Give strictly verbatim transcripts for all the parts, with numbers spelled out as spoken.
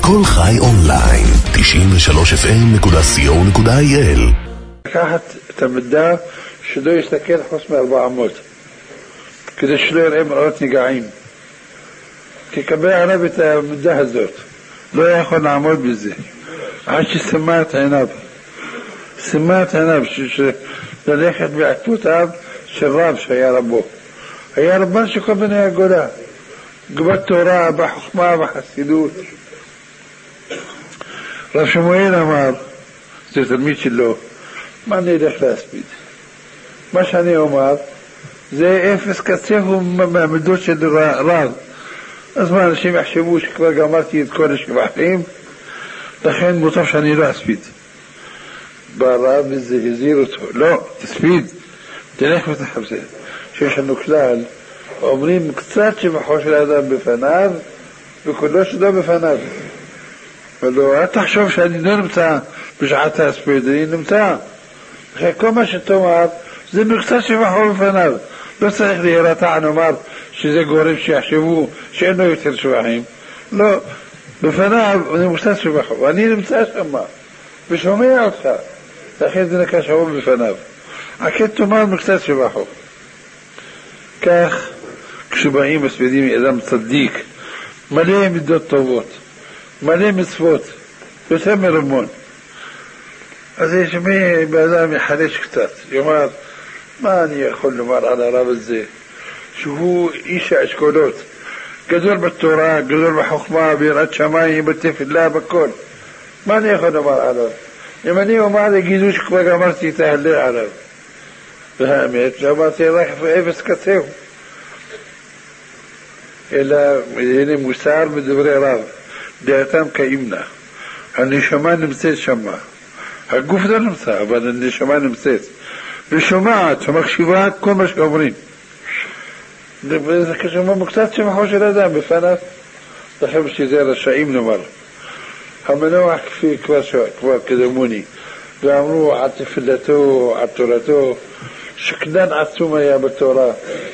כל חי אונליין, תשעים ושלוש אף אם נקודה סי או נקודה איי אל. לקחת את המידע שלא יסתכל חוץ מארבע מאות, כדי שלא יראה מראות נגעים. כי קבל עליו את המידע הזאת, לא יכול לעמוד בזה. עד שסמא את עיניו. סמא את עיניו, ללכת בעקבותיו של רב שהיה רבו. היה רבן שכל בני הגולה. בתורה, בחוכמה, בחסידות. רב שמואל אמר, זה תלמיד שלו, מה אני אלך להספיד? מה שאני אומר, זה אפס קצהו מהמידות של רב. אז מה, אנשים יחשבו שכבר גמרתי את כל השבחים, לכן מוטב שאני לא אספיד. בא רב וזה הזהיר אותו, לא, תספיד, תלך ותחפש. שיש לנו כלל, אומרים קצת שבחו של האדם בפניו, וכולו שלו בפניו. ולא, אל תחשוב שאני לא נמצא בשעת ההספיד, אני נמצא. לכן כל מה שתאמר, זה מקצת שבחו בפניו. לא צריך להירתע, נאמר, שזה גורם שיחשבו שאין לו יותר שבחים. לא, בפניו אני מקצת שבחו, ואני נמצא שם, ושומע אותך. לכן זה נקרא שבחו בפניו. הכן תאמר מקצת שבחו. כך, כשבאים מספידים אדם צדיק, מלא מידות טובות, מלא מצוות, יותר מרמון. אז יש מי באדם יחלש קצת, יאמר, מה אני יכול לומר על הרב הזה, שהוא איש האשכולות, גדול בתורה, גדול בחוכמה, ביראת שמיים, בתפילה, בכל. מה אני יכול לומר עליו? אם אני אומר, יגידו שכבר גמרתי את ההלל עליו. והאמת, שאמרתי רק אפס קצהו. אלא הנה מוסר בדברי רב, דעתם כאימנה. הנשמה נמצאת שמה. הגוף לא נמצא, אבל הנשמה נמצאת. ושומעת, ומקשיבה כל מה שאומרים. זה כשמה מקצת שמחו של אדם בפניו. לכם שזה רשעים נאמר. המנוע כפי כבר, כבר קדמוני. ואמרו על תפילתו, על תורתו, שקדן עצום היה בתורה.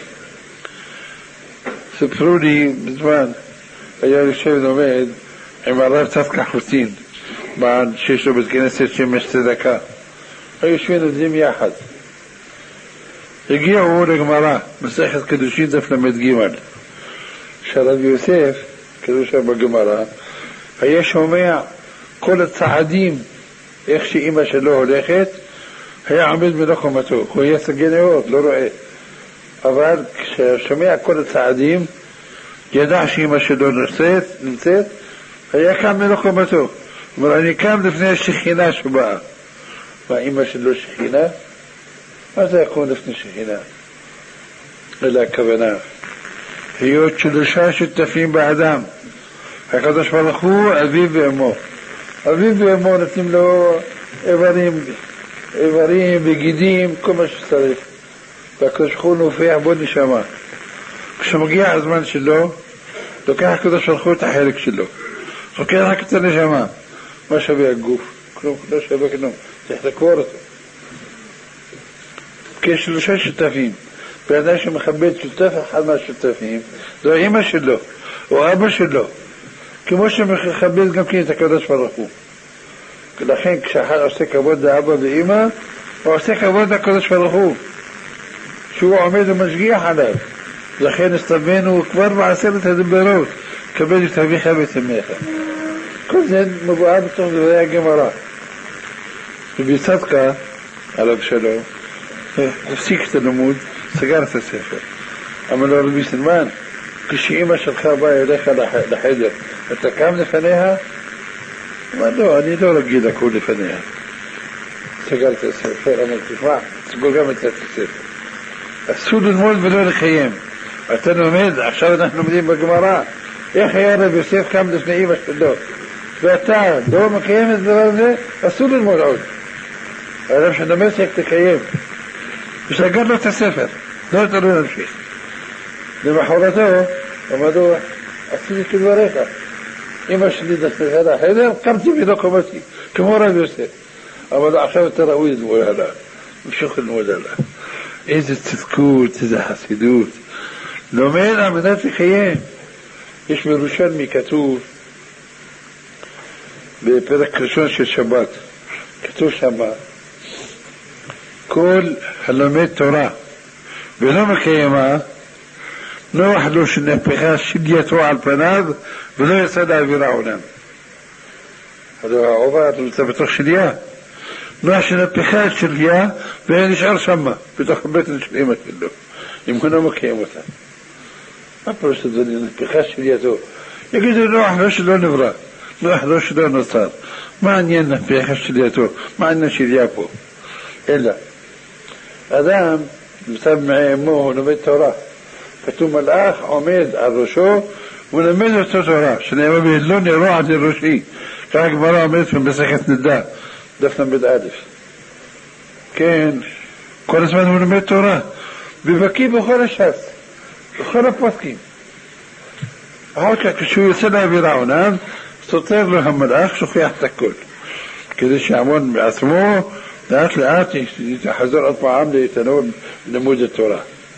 ספרו לי בזמן, היה יושב ולומד עם הרב צדקה חוסין, בעד שיש לו בית כנסת שמש צדקה. היו יושבים לומדים יחד. הגיעו לגמרא, מסכת קדושין דף למד ג' שהרב יוסף, קדושה בגמרא, היה שומע כל הצעדים, איך שאמא שלו הולכת, היה עומד מלחומתו, הוא היה סגן מאוד, לא רואה. אבל כששומע כל הצעדים, ידע שאמא שלו נמצאת, נמצאת, היה קם מלחומתו. אומר, אני קם לפני השכינה שבאה. והאמא שלו שכינה? מה זה יקום לפני שכינה? אלא הכוונה. היות שלושה שותפים באדם. הקדוש ברוך הוא, אביו ואמו. אביו ואמו נותנים לו איברים, איברים וגידים, כל מה שצריך. והקדוש ברוך הוא נופח בו נשמה. כשמגיע הזמן שלו, לוקח הקדוש ברוך הוא את החלק שלו. לוקח רק את הנשמה. מה שווה הגוף? כלום, לא שווה כלום. צריך לקבור אותו. כי שלושה שותפים. באדם שמכבד שותף אחד מהשותפים, זו אמא שלו, או אבא שלו. כמו שמכבד גם כן את הקדוש ברוך הוא. לכן כשאחד עושה כבוד לאבא ואמא, הוא עושה כבוד לקדוש ברוך הוא. שהוא עומד ומשגיח עליו. לכן הסתבנו כבר בעשרת הדברות, כבד את אביך ואת אמך. כל זה מבואר בתוך דברי הגמרא. ובצדקה, הרב שלו, הפסיק את הלימוד, סגר את הספר. אמר לו רבי סלמן, כשאמא שלך באה אליך לחדר, אתה קם לפניה? אמר לא, אני לא רגיל לקום לפניה. סגר את הספר, אמר תשמע, סגור גם את הספר. אסור ללמוד ולא לקיים. אתה לומד, עכשיו אנחנו לומדים בגמרא, איך היה רב יוסף קם לפני אמא שלו, ואתה לא מקיים את הדבר הזה, אסור ללמוד עוד. הרב שלומד צריך תקיים. וסגר לו את הספר, לא אתה לא נמשיך. למחרתו, אמרו, עשיתי כדבריך. אמא שלי נכנסה לחדר, קמתי ולא קמתי, כמו רב יוסף. אבל עכשיו אתה ראוי ללמוד עליו, המשוך ללמוד עליו. איזה צדקות, איזה חסידות. לומד על מנת לקיים. יש בירושלמי כתוב בפרק ראשון של שבת, כתוב שם, כל הלומד תורה ולא מקיימה, נוח לו שנהפכה שלייתו על פניו ולא יצא לעבירה עולם. הלוא העובר נמצא בתוך שליה, נוח שנהפכה שליה ונשאר שמה בתוך הבטן של אמא שלו, אם הוא לא מקיים אותה. מה פירוש זה נהפכה שלייתו? יגידו נוח לא שלא נברא, נוח לא שלא נוצר, מה עניין נהפכה שלייתו? מה עניין שליה פה? אלא אדם נמצא מעמו, הוא לומד תורה, כתוב מלאך עומד על ראשו ולמד אותו תורה, שנאמר לא נרוע עד ראשי, כך הגמרא אומרת במסכת נידה, דף למד א'. כן, כל הזמן הוא לומד תורה, ובקיא בכל הש"ס, בכל הפוסקים. אחר כך כשהוא יוצא לאוויר העולם, סותר לו המלאך, שוכח את הכל, כדי שיעמוד בעצמו, לאט לאט יחזור עוד פעם להתענוג לימוד התורה.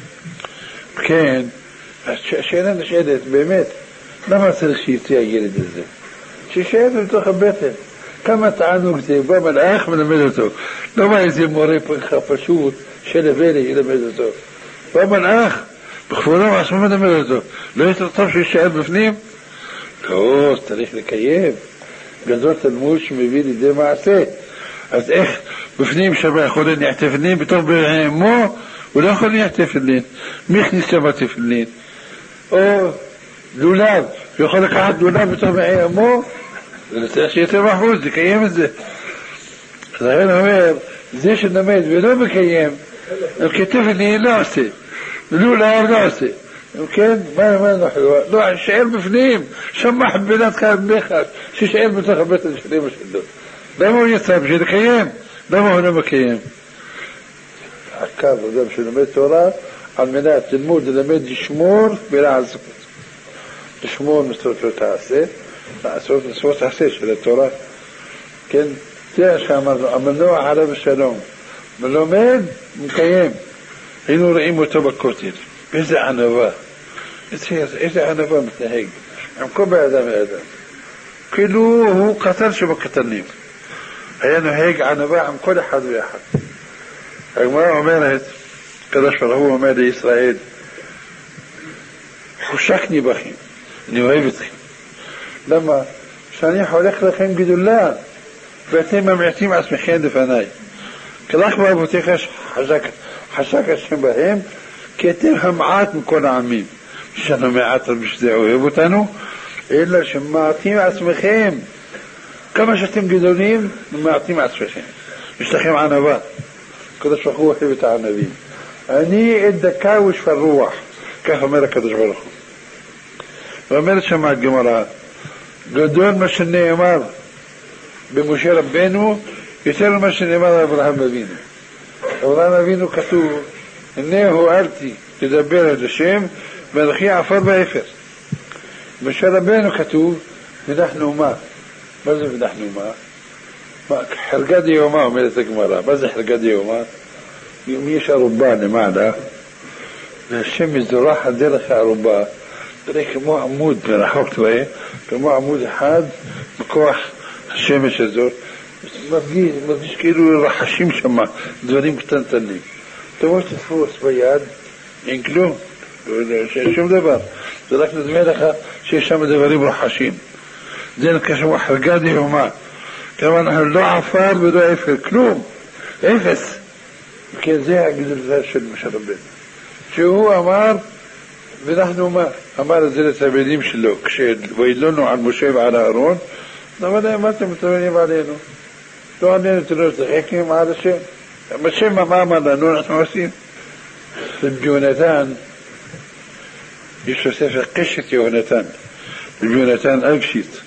כן, השאלה נשאלת, באמת, למה צריך שיצא הילד הזה? שישאל בתוך הבטן, כמה תענוג זה, בא מלאך מלמד אותו. לא מה איזה מורה פרחה פשוט, שלווה ילמד אותו. בא מלאך, בכבודו עצמו מלמד אותו. לא יותר טוב שישאל בפנים? לא, צריך לקיים. גדול תלמוד שמביא לידי מעשה. אז איך בפנים שווה יכול להניח תפילין, בתוך בעמו הוא לא יכול להניח תפילין. מי הכניס שם תפילין? או לולב, הוא יכול לקחת לולב בתוך בעמו, ולצריך שיותר מחוז, לקיים את זה. אז לכן אומר, זה שנמד ולא מקיים, כתפילין לא עושה, לולב לא עושה. כן, מה מה אנחנו? לא, שישאר בפנים, שמע חבילת כאן ביחד, שישאר בתוך הבטן של אמא שלו. למה הוא יצא? בשביל לקיים? למה הוא לא מקיים? עקב אדם שלומד תורה על מנת ללמוד, ללמד לשמור ולעשות. לשמור מצוות תעשה, לעשות מצוות תעשה של התורה. כן, זה שאמרנו, המנוע עליו השלום. מלומד, מקיים. היינו רואים אותו בכותל. איזה ענווה. איזה ענווה מתנהג. עם כל באדם ואדם. כאילו הוא קטן שבקטנים. היה נוהג ענווה עם כל אחד ואחד. הגמרא אומרת, הקדוש ברוך הוא אומר לישראל, חושקני בכם, אני אוהב אתכם. למה? שאני הולך לכם גדולה, ואתם ממעטים עצמכם לפניי. כלך באבותיך חשק השם בהם, כי אתם המעט מכל העמים. שאנו מעט בשביל זה אוהב אותנו, אלא שמעטים עצמכם. כמה שאתם גדולים, מעטים עצמכם. יש לכם ענווה. הקדוש ברוך הוא אוהב את הענבים. אני את דקה ושפר רוח. כך אומר הקדוש ברוך הוא. ואומרת שמה הגמרא, גדול מה שנאמר במשה רבנו, יותר ממה שנאמר על אברהם אבינו. אברהם אבינו כתוב, הנה הועלתי לדבר את השם, ואנוכי עפר ואפר. משה רבנו כתוב, ודחנו מה? מה זה ודחנו מה? חרגה דיומה אומרת הגמרא. מה זה חרגה דיומה? אם יש ערובה למעלה, והשם מזורח דרך הערובה, תראה כמו עמוד מרחוק תראה, כמו עמוד אחד בכוח השמש הזאת, מרגיש, מרגיש כאילו רחשים שם, דברים קטנטנים. תבוא שתתפוס ביד, אין כלום, שום דבר. זה רק נדמה לך שיש שם דברים רחשים. זה נקרא שם חרגה דיומה. כמה אנחנו לא עפר ולא אפר, כלום, אפס. וכן זה הגדולה של משה רבנו. שהוא אמר, ואנחנו מה? אמר את זה לתלמידים שלו, כשווידלונו על משה ועל אהרון, אבל להם מה אתם מתלמידים עלינו? לא עלינו תלו צחקים על השם. השם מה אמר לנו, אנחנו עושים. ביונתן, יש לו ספר קשת יונתן, ביונתן אגשית.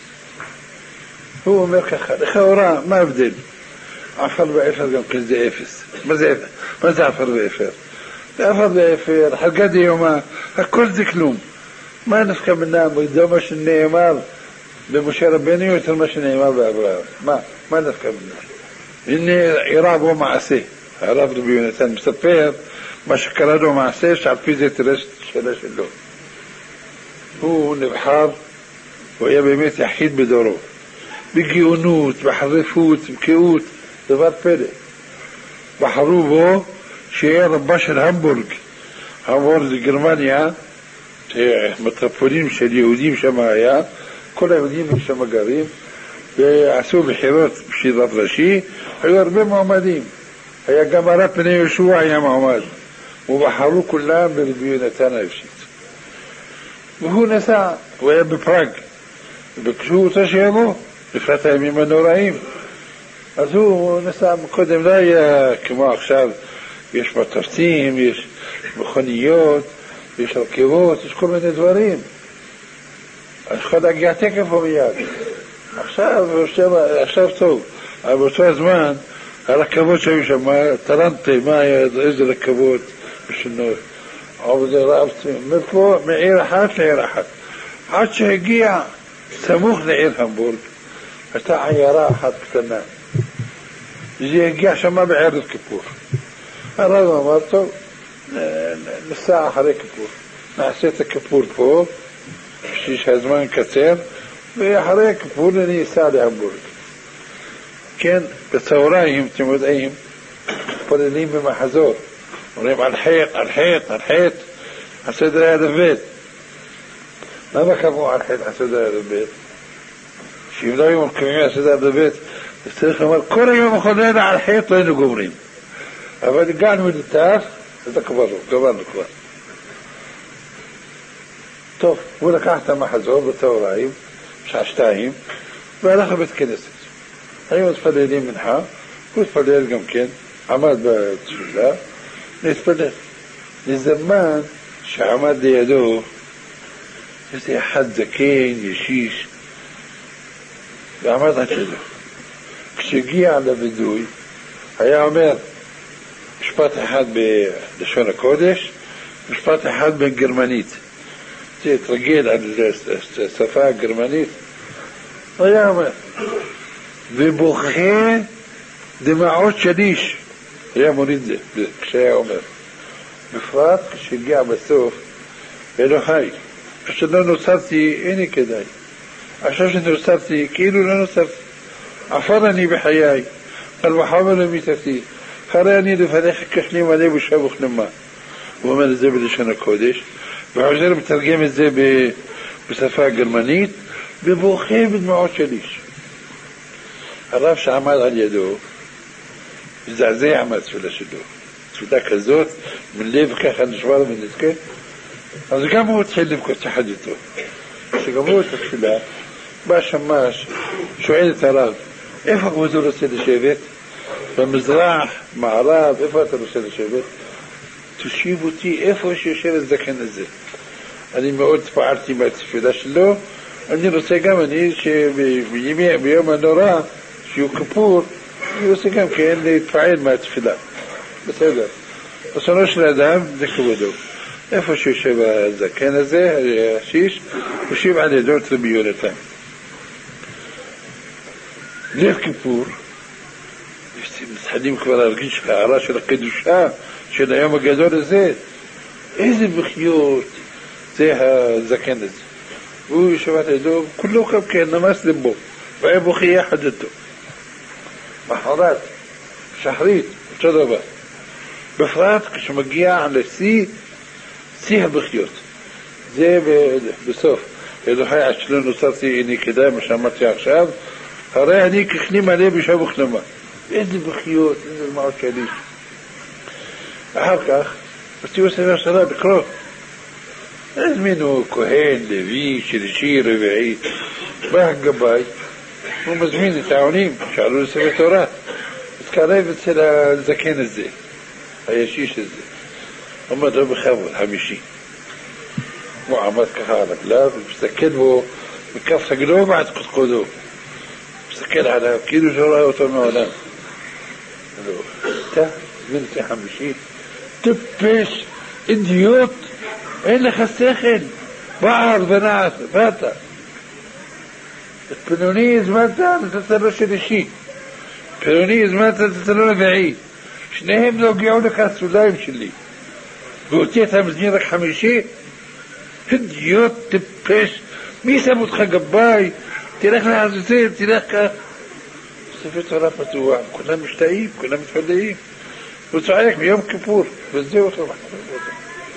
הוא אומר ככה, לכאורה, מה ההבדל? עפר ואפר גם כן זה אפס. מה זה, מה זה עפר ואפר? זה עפר ואפר, חרגה דיומה, הכל זה כלום. מה נפקא מנה, זה מה שנאמר במשה רבנו יותר מה שנאמר באברהם. מה? מה נפקא מנה? הנה אירע בו מעשה. הרב רבי יונתן מספר מה שקרה לו מעשה שעל פי זה תרש שאלה שלו. הוא נבחר, הוא היה באמת יחיד בדורו. בגאונות, בחריפות, בקאות, דבר פלא. בחרו בו שיהיה רבה של המבורג. המבורג זה גרמניה, מטרופולין של יהודים שם היה, כל היהודים שם גרים, ועשו בחירות בשירת ראשי, היו הרבה מועמדים. היה גם הרב בני יהושע היה מועמד, ובחרו כולם ברבי יונתן האפשית. והוא נסע, הוא היה בפראג, ובקשו אותו שיבוא, לקראת הימים הנוראים. אז הוא נסע, קודם לא היה כמו עכשיו, יש מטוסים, יש מכוניות, יש רכבות, יש כל מיני דברים. אז יכול להגיע תקף או מיד. עכשיו, עכשיו טוב, אבל באותו הזמן, הרכבות שהיו שם, טרנטה, מה היה, איזה רכבות, בשנו, אבל זה רב, מפה, מעיר אחת לעיר אחת. עד שהגיע סמוך לעיר המבורג, הייתה עיירה אחת קטנה. זה הגיע שם בערב כיפור. הרב אמר, טוב, נסע אחרי כיפור. נעשה את הכיפור פה, שיש הזמן קצר, ואחרי הכיפור אני אסע להמבורג. כן, בצהריים, אתם יודעים, פוללים במחזור. אומרים על חייט, על חייט, על חייט, הסדר היה דבד. למה קבעו על חייט, הסדר היה דבד? שאם לא היו מקיימים הסדר דבד, צריך לומר, כל היום החודנה על חייט לא היינו גומרים. אבל הגענו לתף, זה כבר לא, גמרנו כבר. טוב, הוא לקח את המחזור בצהריים, שעה שתיים, והלך לבית כנסת. היו מתפללים מנחה, הוא התפלל גם כן, עמד בתפילה, להתפלל. לזמן שעמד לידו, איזה אחד זקן, ישיש, ועמד עד שלו. כשהגיע לוידוי, היה אומר משפט אחד בלשון הקודש, משפט אחד בגרמנית. זה התרגל על השפה הגרמנית. היה אומר, ובוכה דמעות של איש. היה מוריד זה, כשהיה אומר. בפרט כשהגיע בסוף, אלוהי, עכשיו לא נוצרתי, הנה כדאי. עכשיו שנוצרתי, כאילו לא נוצרתי. עפר אני בחיי, על מחמר למיתתי. אחרי אני לפניך כשני מלא בושה וכלימה. הוא אומר את זה בלשון הקודש, ועוזר מתרגם את זה בשפה הגרמנית, ובוכה בדמעות של איש. הרב שעמד על ידו, מזעזע מהתפילה שלו. תפילה כזאת, מלב ככה נשבר ונזכה. אז גם הוא התחיל לבכות יחד איתו. כשגמרו את התפילה, בא שמש, שואל את הרב, איפה כבודו רוצה לשבת? במזרח, מערב, איפה אתה רוצה לשבת? תושיב אותי איפה שיושב הזקן הזה. אני מאוד פעלתי מהתפילה שלו, אני רוצה גם, אני שביום הנורא, שיהיו כיפור, אני רוצה גם כן להתפעל מהתפילה. בסדר. רצונו של האדם זה כבודו. איפה שיושב הזקן הזה, השיש, יושב על ידו את רבי יונתן. ליל כיפור, מתחילים כבר להרגיש הערה של הקדושה של היום הגדול הזה. איזה בחיות זה הזקן הזה. והוא יושב על ידו, כולו גם כן נמס לבו, והיה בוכי יחד איתו. מחרת, שחרית, אותו דבר. בפרט כשמגיע לשיא, שיא הבחיות. זה בסוף. אלוהי עד שלא נוצרתי, הנה כדאי מה שאמרתי עכשיו, הרי אני ככלי מלא בשעה וכלמה. איזה בחיות, איזה דמעות של איש. אחר כך, רצינו סביב השרה בקרוב. הזמינו כהן, לוי, שלישי, רביעי, בא הגבאי, הוא מזמין את העונים שעלו לספר תורה, התקרב אצל הזקן הזה, הישיש הזה. אומר לו בכבוד, חמישי. הוא עמד ככה על רגליו, ומסתכל בו מכף רגלו ועד קודקודו. מסתכל עליו, כאילו שלא ראה אותו מעולם. אתה, זמין אותי חמישי, טיפש, אידיוט, אין לך שכל, בער ונעש, ואתה. את פנוני הזמנת, נתת לו שלישי. פנוני הזמנת, נתת לו רביעי. שניהם לא הגיעו לך הסוליים שלי. ואותי אתה מזמין רק חמישי? אידיוט, טיפש, מי שם אותך גבאי? תלך לעזאזל, תלך כך. ספר תורה פתוח, כולם משתאים, כולם מתפלאים. הוא צועק מיום כיפור, וזהו אותו מחזור אותו.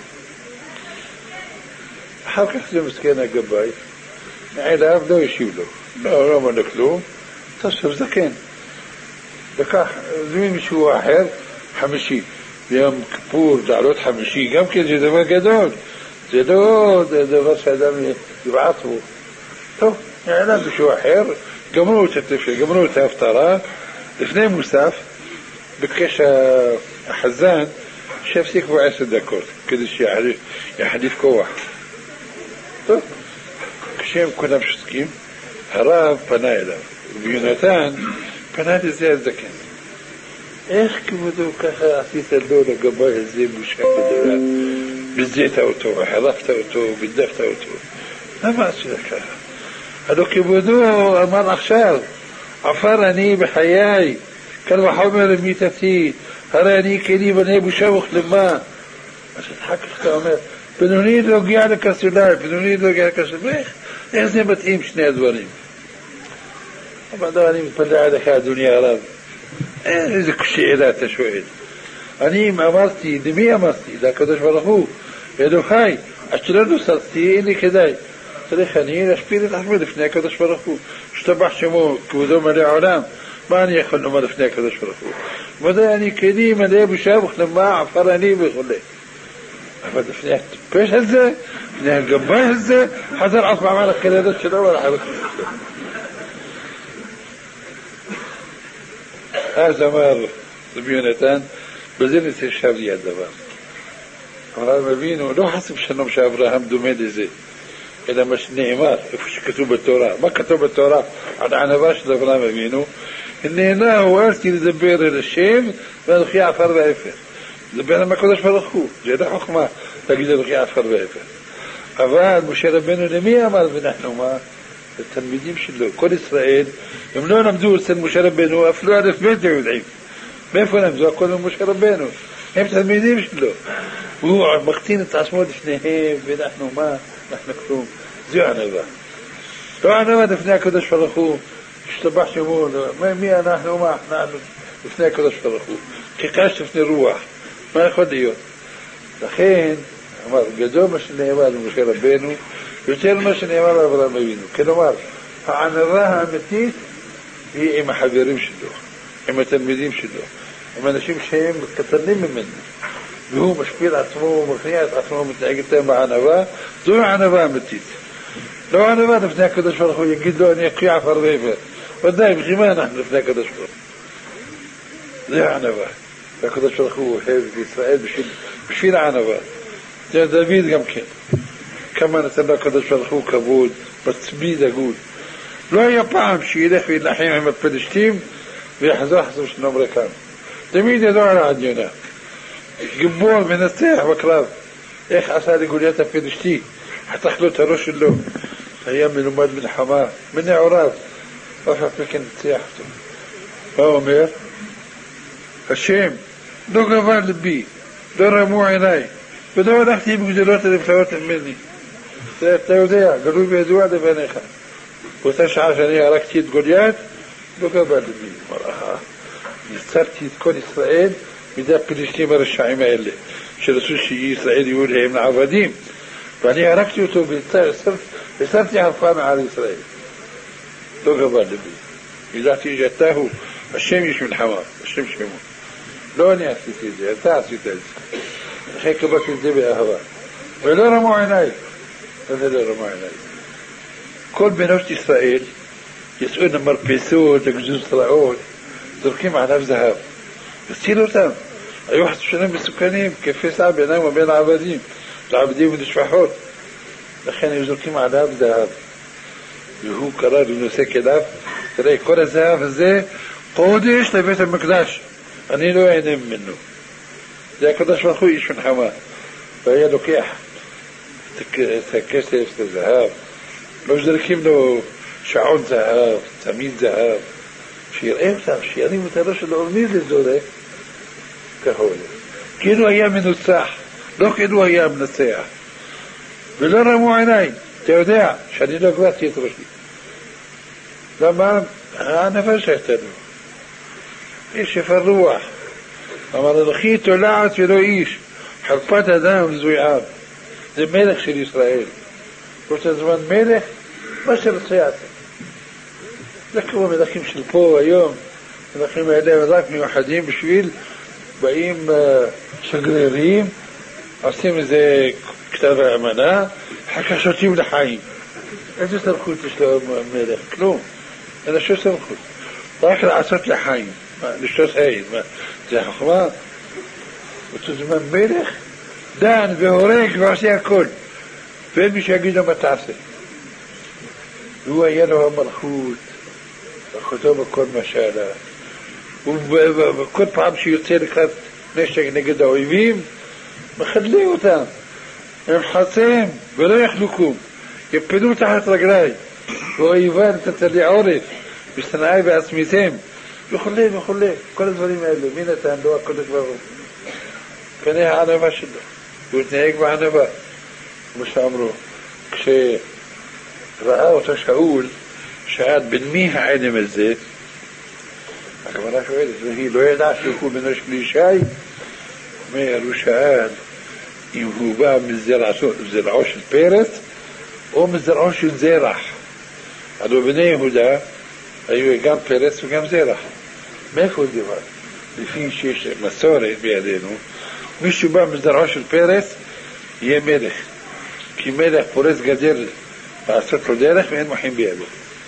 אחר כך זה מסכן הגבאי, מעליו לא ישיב לו, לא, לא אמר לו כלום, תוסף זקן. וכך, זמין מישהו אחר, חמישי, ביום כיפור, לעלות חמישי, גם כן זה דבר גדול, זה לא דבר שאדם יבעט בו. טוב, מעליו מישהו אחר, גמרו את התפל, גמרו את ההפטרה, לפני מוסף, בקש החזן, שיפסיק בו עשר דקות, כדי שיחליף כוח. טוב, כשהם כולם שותקים, הרב פנה אליו, ויונתן פנה לזה הזקן. איך כבודו ככה עשית לו לגבי הזה בושה גדולה? בזית אותו, החלפת אותו, בדפת אותו. למה עשית ככה? הלא כבודו אמר עכשיו, עפר אני בחיי, קל וחומר למיתתי, הרי אני כלי בני בושה וכלמה. אז אחר כך אתה אומר, בינוני לא הגיע לקסולה, בינוני לא הגיע לקסולה, איך זה מתאים שני הדברים? אבל אני מתפלא עליך, אדוני הרב, איזה שאלה אתה שואל. אני אמרתי, למי אמרתי? לקדוש ברוך הוא, אלוהי, אשתרה נוסרתי, אין לי כדאי. צריך אני להשפיל את עצמי לפני הקדוש ברוך הוא, שתבח שמו כבודו מלא עולם, מה אני יכול לומר לפני הקדוש ברוך הוא? ודאי אני כלי מלא בושה וכלמה, עפר אני וכו'. אבל לפני הטיפש הזה, לפני הגבאי הזה, חזר עצמם על הקלדות שלו ועל החלקות שלו. אז אמר רבי יונתן, בזה נתשב לי הדבר. אברהם אבינו, לא חסב שלום שאברהם דומה לזה, אלא מה שנאמר, איפה שכתוב בתורה. מה כתוב בתורה? על הענבה של אברהם אבינו, הנה הואלתי לדבר אל השם, ואנוכי עפר ואפר. לדבר על הקדוש ברוך הוא, זה לא חוכמה, תגיד אנוכי עפר ואפר. אבל משה רבנו למי אמר ואנחנו מה? לתלמידים שלו, כל ישראל, הם לא למדו אצל משה רבנו, אפילו אלף בית יודעים. מאיפה למדו? הכל ממשה רבנו. הם תלמידים שלו. הוא מקטין את עצמו לפניהם, ואנחנו מה? אנחנו כלום. זו ענבה. לא ענבה לפני הקדוש ברוך הוא, השתבח שמו, מי אנחנו מה? אנחנו לפני הקדוש ברוך הוא. כקש לפני רוח. מה יכול להיות? לכן, אמר, גדול מה שנאמר למשה רבנו, יותר מה שנאמר לאברהם אבינו. כלומר, הענבה האמיתית היא עם החברים שלו, עם התלמידים שלו, עם אנשים שהם קטנים ממנו, והוא משפיל עצמו, הוא מכניע את עצמו, מתנהג איתם בענבה, זו הענבה האמיתית. לא הענבה לפני הקדוש ברוך הוא, יגיד לו, אני אקריא עפר ואפר. ודאי, בכימה אנחנו לפני הקדוש ברוך הוא. זה הענבה. והקדוש ברוך הוא אוהב את ישראל בשביל, בשביל הענבה. זה דוד גם כן. כמה נתן לו הקדוש ברוך הוא כבוד, מצמיד הגוד. לא היה פעם שילך וילחם עם הפלשתים ויחזור חסום שלום רקם. תמיד ידוע על העדיונה. גיבור מנצח בקרב. איך עשה לגוליית הפלשתי? חתך לו את הראש שלו. היה מלומד מלחמה, מנעוריו. אף אחד מכן נצח אותו. מה אומר? השם, לא גבר לבי, לא רמו עיניי, ולא הלכתי בגדולות הנפלאות ממני. אתה יודע, גלוי וידוע לבניך. באותה שעה שאני הרגתי את גוליית, לא גבר לבי. מראה, יצרתי את כל ישראל מידי הפלישתים הרשעים האלה, שרצו שישראל יהיו להם לעבדים, ואני הרגתי אותו ויצרתי הרפה מעל ישראל. לא גבר לבי. ידעתי שאתהו, השם יש מלחמה, השם שמו. לא אני עשיתי את זה, אתה עשית את זה. לכן קבלתי את זה באהבה. ולא רמו עיניי. וזה לא רמו עיניי. כל בנות ישראל יצאו למרפסות, לגזוז רעות, זורקים עליו זהב. הצילו אותם. היו חסושים מסוכנים, כפסע בינם ובין העבדים, לעבדים ולשפחות. לכן היו זורקים עליו זהב. והוא קרא לנושא כליו, תראה, כל הזהב הזה קודש לבית המקדש. אני לא אענה ממנו. זה הקדוש ברוך הוא איש מלחמה. והיה לוקח את הכסף, את הזהב. לא זרקים לו שעון זהב, תמיד זהב. שיראה אותם, שירים את הראש שלו, מי זה זורק? ככה הולך. כאילו היה מנוצח, לא כאילו היה מנצח. ולא רמו עיניי. אתה יודע שאני לא גברתי את ראשי. למה? הנפש הייתנו. איש יפרוח. אמר לכי תולעת ולא איש. חרפת אדם זויער. זה מלך של ישראל. רוצה זמן מלך? מה שרוצה יעשה. זה כמו מלכים של פה היום. מלכים האלה רק מיוחדים בשביל באים שגרירים, עושים איזה כתב האמנה, אחר כך שותים לחיים. איזה סמכות יש לו מלך? כלום. אין שום סמכות. רק לעשות לחיים. לשתות היין. זה החוכמה. אותו זמן מלך, דן והורג ועושה הכל. ואין מי שיגיד לו מה תעשה. והוא היה לו המלכות, מלכותו בכל משלה. וכל פעם שיוצא לקראת נשק נגד האויבים, מחדלים אותם. הם חצים ולא יחלוקום. יפלו תחת רגלי. ואויבן תתלי עורף. בשנאי ועצמיתם. וכולי וכולי. כל הדברים האלה. מי נתן לו הקודש ברוך הוא? פני הענבה שלו. הוא התנהג בענבה. כמו שאמרו. כשראה אותו שאול, שאל בין מי העלם הזה? הכוונה שואלת, והיא לא ידעה שהוא בנו של ישי, אומר, הוא שאל אם הוא בא מזרעו של פרץ או מזרעו של זרח. הלוא בני יהודה היו גם פרץ וגם זרח. מאיפה דבר? לפי שיש מסורת בידינו, מישהו בא מזרעו של פרץ יהיה מלך, כי מלך פורץ גדר לעשות לו דרך ואין מוחים בידו.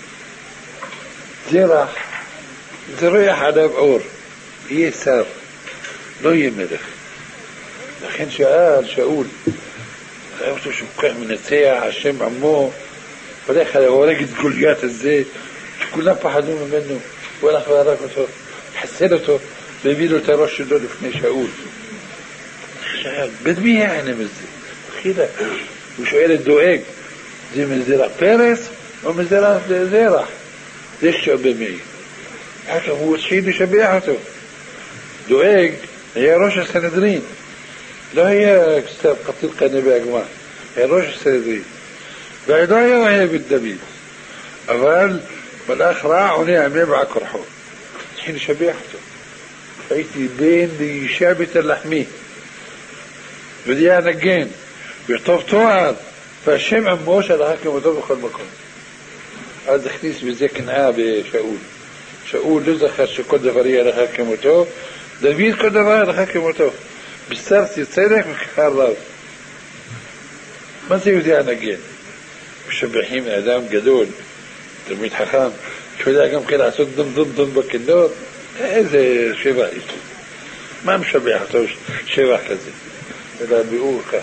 זרח זרח עליו אור, יהיה שר, לא יהיה מלך. לכן שאל שאול, ראה אותו שהוא כך מנצח, השם עמו, הולך עליו, הורג את גוליית הזה, שכולם פחדו ממנו, הוא הלך והרג אותו, חסל אותו, והביא לו את הראש שלו לפני שאול. שאל, בין מי הענם הזה? חילה, הוא שואל את דואג, זה מזרח פרס או מזרח זרח? זה שאול במי. אחר הוא התחיל לשבח אותו. דואג היה ראש הסנהדרין, לא היה סתם קטיל קנה בהגמר, היה ראש הסנהדרין, ולא היה אוהב את דוד, אבל מלאך רע עונה עמי בעל כורחו. התחיל לשבח אותו. הייתי בן לאישה בית הלחמי, ודיע נגן, וטוב תואר, והשם עמו שלחה כמותו בכל מקום. אז הכניס בזה קנאה בשאול. שאול לא זכר שכל דבר יהיה לך כמותו, דוד כל דבר יהיה לך כמותו. בסרתי צדק וכחר רב. מה זה יודע נגן? משבחים אדם גדול, תלמיד חכם, שיודע גם כן לעשות דום דום דום בכינור, איזה שבח יש. מה משבח אותו שבח כזה? אלא ביאור כך.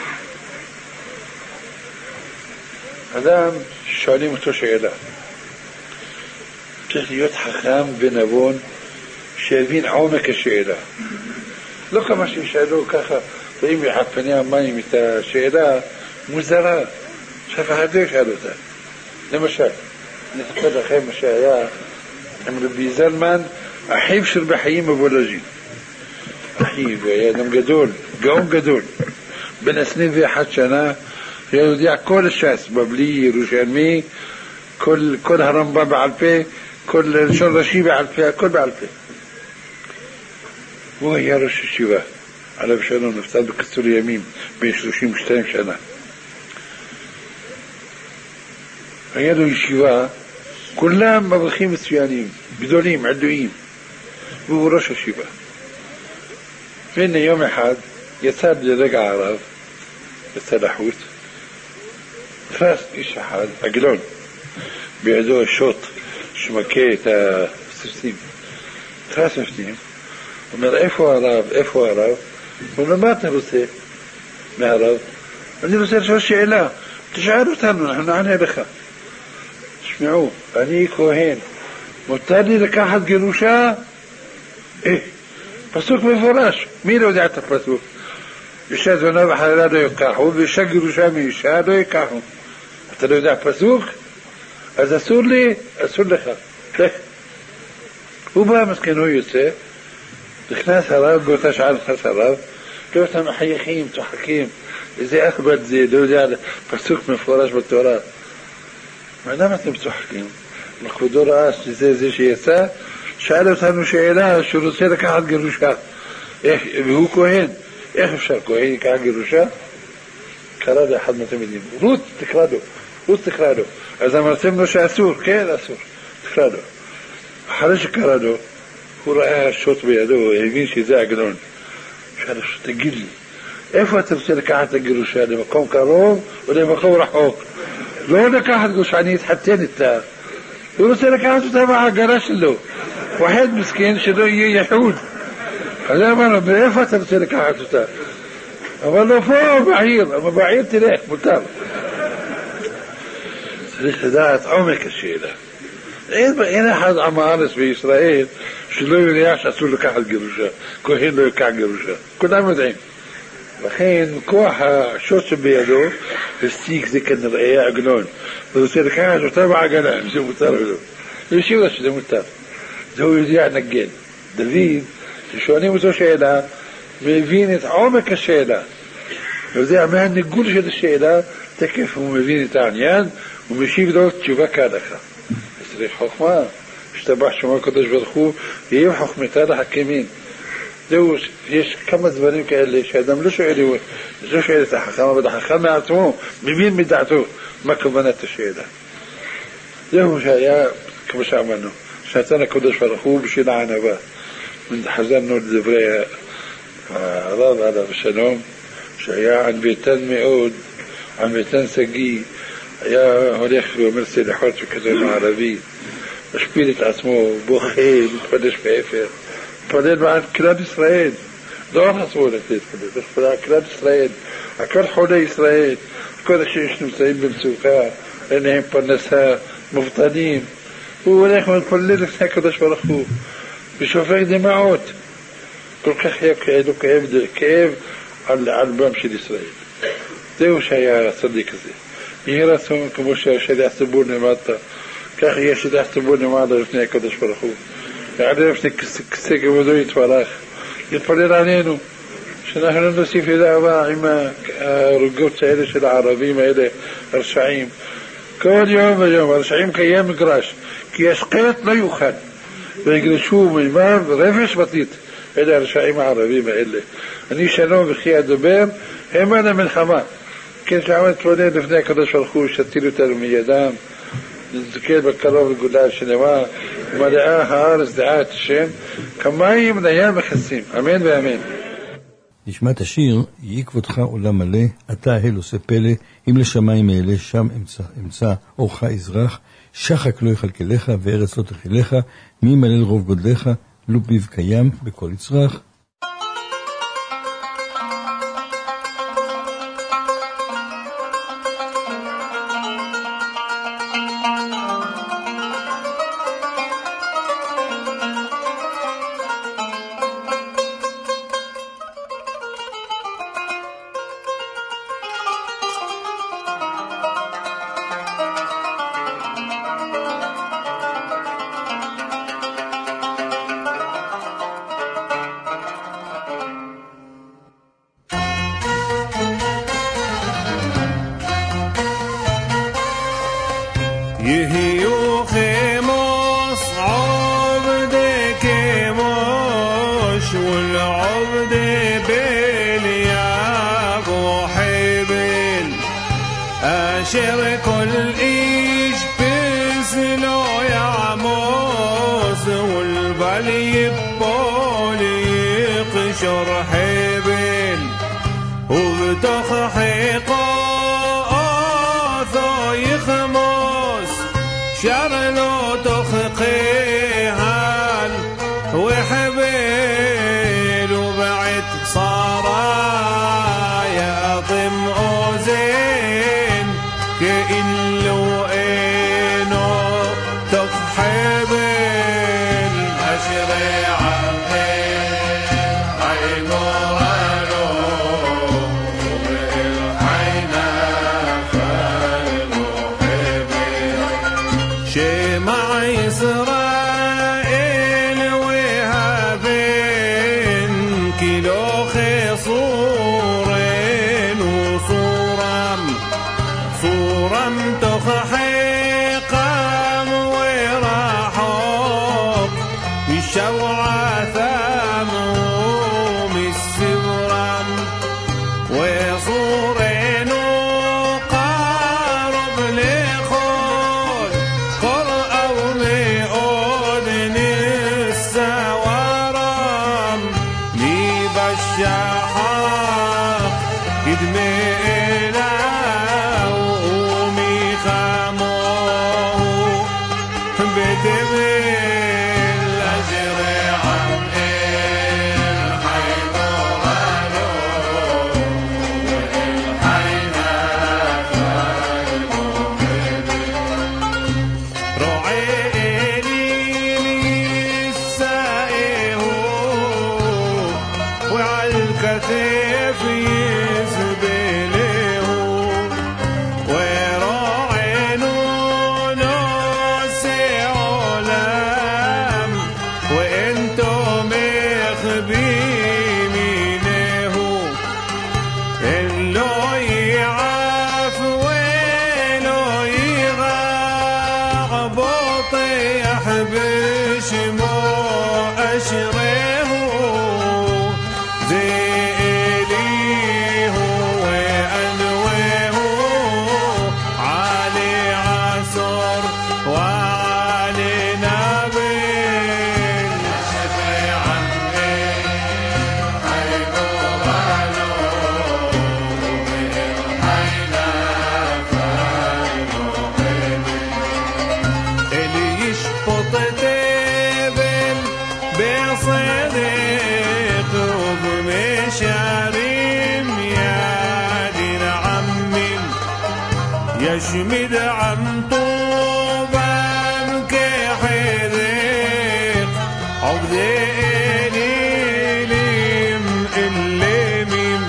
אדם שואלים אותו שאלה. צריך להיות חכם ונבון שיבין עומק השאלה. לא כמה שישאלו ככה, ואם יחד פני המים את השאלה מוזרה, שאף אחד לא ישאל אותה. למשל, אני אספר לכם מה שהיה עם רבי זלמן, אחיו של בחיים מבולג'ין. אחיו היה אדם גדול, גאון גדול, בן עשרים ואחת שנה, היה יודע כל הש"ס, בבלי, ירושלמי, כל, כל הרמב"ם בעל פה, כל לשון רש"י בעל פה, הכל בעל פה. הוא היה ראש ישיבה, עליו שלום, נפטר בקיצור ימים, בין שלושים ושתיים שנה. היה לו ישיבה, כולם מבריחים מצוינים, גדולים, עדויים, והוא ראש ישיבה. והנה יום אחד יצא לרגע ערב, יצא לחוץ, נכנס איש אחד, עגלון, בידו שוט שמכה את הסוסים. נכנס בפנים, אומר, איפה הרב, איפה הרב? הוא אומר, מה אתה רוצה מהרב? אני רוצה לשאול שאלה, תשאל אותנו, אנחנו נענה לך. תשמעו, אני כהן, מותר לי לקחת גירושה? אה, פסוק מפורש, מי לא יודע את הפסוק? אישה זונה וחללה לא יקחו, ואישה גירושה מאישה לא יקחו. אתה לא יודע פסוק? אז אסור לי, אסור לך. הוא בא מסכן, הוא יוצא, נכנס הרב, באותה שעה נכנס הרב, לא אותם מחייכים, צוחקים, איזה אכבד זה, לא יודע, פסוק מפורש בתורה. מה למה אתם צוחקים? לכבודו ראה שזה זה שיצא, שאל אותנו שאלה שהוא רוצה לקחת גירושה, איך, והוא כהן, איך אפשר כהן יקח גירושה? קרא לאחד מהתלמידים, רות תקרא לו, רות תקרא לו. אז אמרתם לו שאסור, כן אסור, תקרא לו. אחרי שקרא לו, הוא ראה שוט בידו, הוא הבין שזה עגנון. שאל לו, תגיד לי, איפה אתה רוצה לקחת את הגירושה? למקום קרוב או למקום רחוק? לא לקחת גירושה, אני אתחתן איתה. הוא רוצה לקחת אותה מהעגלה שלו. ואחד מסכן שלא יהיה יחוד. אז אמר לו, מאיפה אתה רוצה לקחת אותה? אמר לו, פה בעיר, אבל בעיר תלך, מותר. צריך לדעת עומק השאלה. אין, אין אחד עם הארץ בישראל שלא יודע שאסור לקחת גירושה. כהן לא יקח גירושה. כולם יודעים. לכן, כוח השוט שבידו, הסתיק זה כנראה עגנון. הוא רוצה לקחת אותה בעגלה, אם זה מותר או לא. וישיב לה שזה מותר. זה הוא יודע נגן. דוד, ששואלים אותו שאלה, מבין את עומק השאלה. ויודע מהניגול של השאלה, תקף הוא מבין את העניין, ומשיב לו תשובה כהלכה. צריך חוכמה, השתבח שמו הקדוש ברוך הוא, ויהיו חוכמתה לחכמים. זהו, יש כמה דברים כאלה שאדם לא שואל, לא שואל את החכם, אבל החכם מעצמו מבין מדעתו מה כוונת השאלה. זהו שהיה, כמו שאמרנו, שנתן הקדוש ברוך הוא בשביל הענווה. חזרנו לדברי הרב עליו השלום, שהיה ענוותן מאוד, ענוותן סגי, היה הולך ואומר סליחות וכזה מערבי, משפיל את עצמו, בוכה, מתפדש באפר, מתפדל בעד כלל ישראל, לא רק עצמו להתפדל, זה כלל ישראל, הכל חולי ישראל, כל שיש נמצאים במצוקה, אין להם פרנסה, מובטלים, הוא הולך ומתפלל לפני הקדוש ברוך הוא, ושופך דמעות, כל כך היה כאב, כאב, כאב על, על בם של ישראל. זהו שהיה הצדיק הזה. יהיה רצון כמו שהשליח ציבור למטה, כך יהיה שליח ציבור למטה לפני הקדוש ברוך הוא. יעלה לפני כסא כבודו יתברך, יתפלל עלינו, שאנחנו לא נוסיף לדאבה עם הרוגות האלה של הערבים האלה, הרשעים. כל יום ויום, הרשעים קיים מגרש, כי השקט לא יוכל. ויגרשו מימיו רפש ותית. אלה הרשעים הערבים האלה. אני שלום וכי אדבר, הם על המלחמה. כן, שעמד תפונן לפני הקדוש ברוך הוא, שתיל אותנו מידם, נזכה בקרוב לגאולה שלמה, מלאה הארץ דעת השם, כמים לים מכסים. אמן ואמן. נשמע את השיר, יהי כבודך עולם מלא, אתה ההל עושה פלא, אם לשמיים אעלה, שם אמצע, אמצע אורך אזרח, שחק לא יכלכלך וארץ לא תחילך, מי מלל רוב גודלך, לו פיו קיים בכל יצרח. Shema الشوعة ثامهم السورم وصورين قارب لخول قرأ ومئودن السوارم لي بالشحاق قدمي يشمد عن طوبان كحذيق عقدين ليم الليميم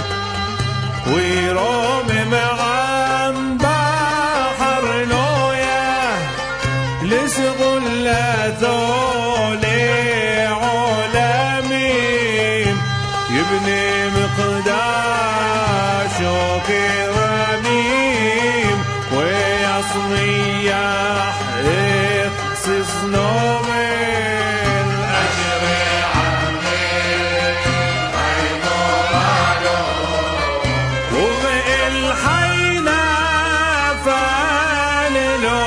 ويرمم عن بحر لويا لسغلته لعالمين يبني مقداشه كرميم ويصنيح اخصص نوم الأجر عمي عينوراله وبالحينا فاللو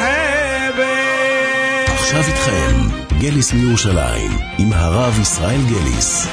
حبي. עכשיו איתכם גליס מירושלים עם הרב ישראל גליס.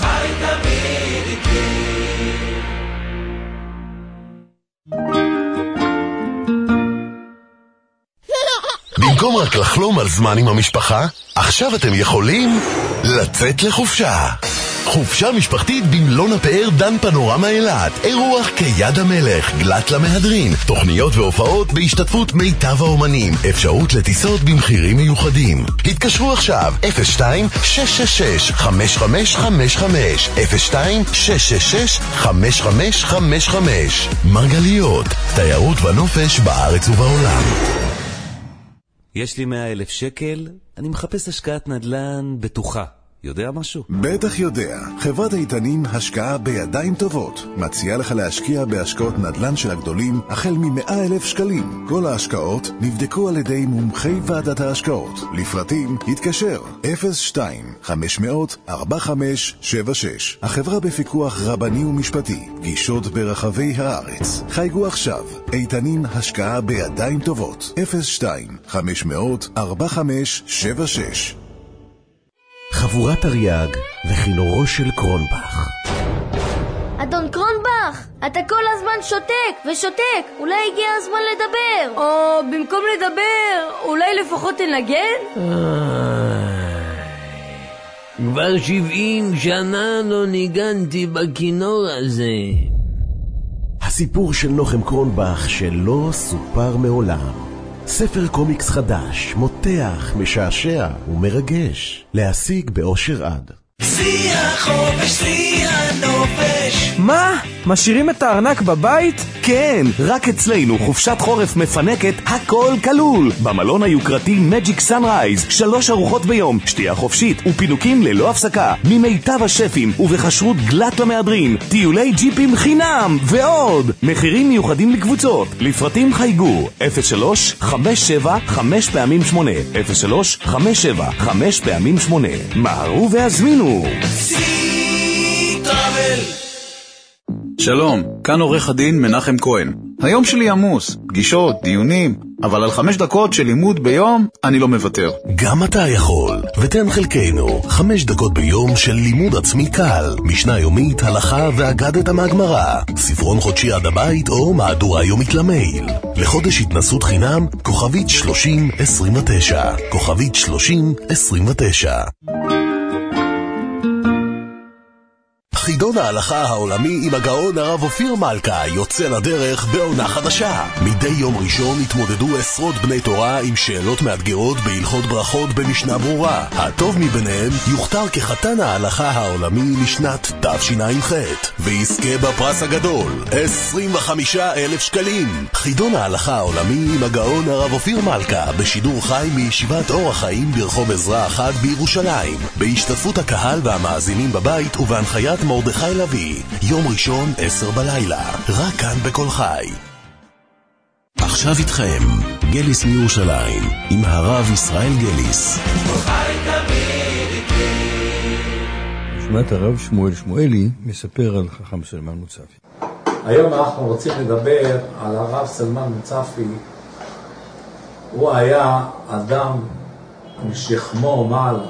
במקום רק לחלום על זמן עם המשפחה, עכשיו אתם יכולים לצאת לחופשה. חופשה משפחתית במלון הפאר דן פנורמה אילת. אירוח כיד המלך, גלת למהדרין, תוכניות והופעות בהשתתפות מיטב האומנים, אפשרות לטיסות במחירים מיוחדים. התקשרו עכשיו אפס שתיים שש שש שש חמש חמש חמש חמש אפס שתיים שש שש שש חמש חמש חמש חמש. מרגליות, תיירות ונופש בארץ ובעולם. יש לי מאה אלף שקל, אני מחפש השקעת נדל"ן בטוחה. יודע משהו? בטח יודע. חברת איתנים השקעה בידיים טובות מציעה לך להשקיע בהשקעות נדל"ן של הגדולים החל מ-מאה אלף שקלים. כל ההשקעות נבדקו על ידי מומחי ועדת ההשקעות. לפרטים התקשר אפס שתיים חמש אפס אפס ארבע חמש שבע שש. החברה בפיקוח רבני ומשפטי, גישות ברחבי הארץ. חייגו עכשיו. איתנים השקעה בידיים טובות. אפס שתיים חמש אפס אפס ארבע חמש שבע שש. חבורת אריאג וכינורו של קרונבך. אדון קרונבך, אתה כל הזמן שותק ושותק, אולי הגיע הזמן לדבר. או במקום לדבר, אולי לפחות תנגן? כבר שבעים שנה לא ניגנתי בכינור הזה. הסיפור של נוחם קרונבך שלא סופר מעולם. ספר קומיקס חדש, מותח, משעשע ומרגש. להשיג באושר עד. שיא החופש, שיא הנופש. מה? משאירים את הארנק בבית? כן, רק אצלנו חופשת חורף מפנקת, הכל כלול. במלון היוקרתי מג'יק סנרייז, שלוש ארוחות ביום, שתייה חופשית ופינוקים ללא הפסקה, ממיטב השפים ובחשרות גלת למהדרין, טיולי ג'יפים חינם ועוד. מחירים מיוחדים לקבוצות, לפרטים חייגו אפס שלוש חמש שבע חמש פעמים שמונה, אפס שלוש חמש שבע חמש פעמים שמונה. מהרו והזמינו. שלום, כאן עורך הדין מנחם כהן. היום שלי עמוס, פגישות, דיונים, אבל על חמש דקות של לימוד ביום אני לא מוותר. גם אתה יכול, ותן חלקנו חמש דקות ביום של לימוד עצמי קל, משנה יומית, הלכה ואגדת מהגמרא, ספרון חודשי עד הבית או מהדורה יומית למייל. לחודש התנסות חינם, כוכבית שלושים עשרים ותשע, כוכבית שלושים עשרים ותשע. חידון ההלכה העולמי עם הגאון הרב אופיר מלכה יוצא לדרך בעונה חדשה. מדי יום ראשון התמודדו עשרות בני תורה עם שאלות מאתגרות בהלכות ברכות במשנה ברורה. הטוב מביניהם יוכתר כחתן ההלכה העולמי לשנת תשע"ח ויזכה בפרס הגדול עשרים וחמישה אלף שקלים. חידון ההלכה העולמי עם הגאון הרב אופיר מלכה בשידור חי מישיבת אור החיים ברחוב עזרא אחת בירושלים, בהשתתפות הקהל והמאזינים בבית ובהנחיית מרדכי לוי. יום ראשון עשר בלילה, רק כאן בכל חי. עכשיו איתכם גליס מירושלים עם הרב ישראל גליס. שמעת הרב שמואל שמואלי מספר על חכם סלמן מוצפי. היום אנחנו רוצים לדבר על הרב סלמן מוצפי. הוא היה אדם משכמו מעלה.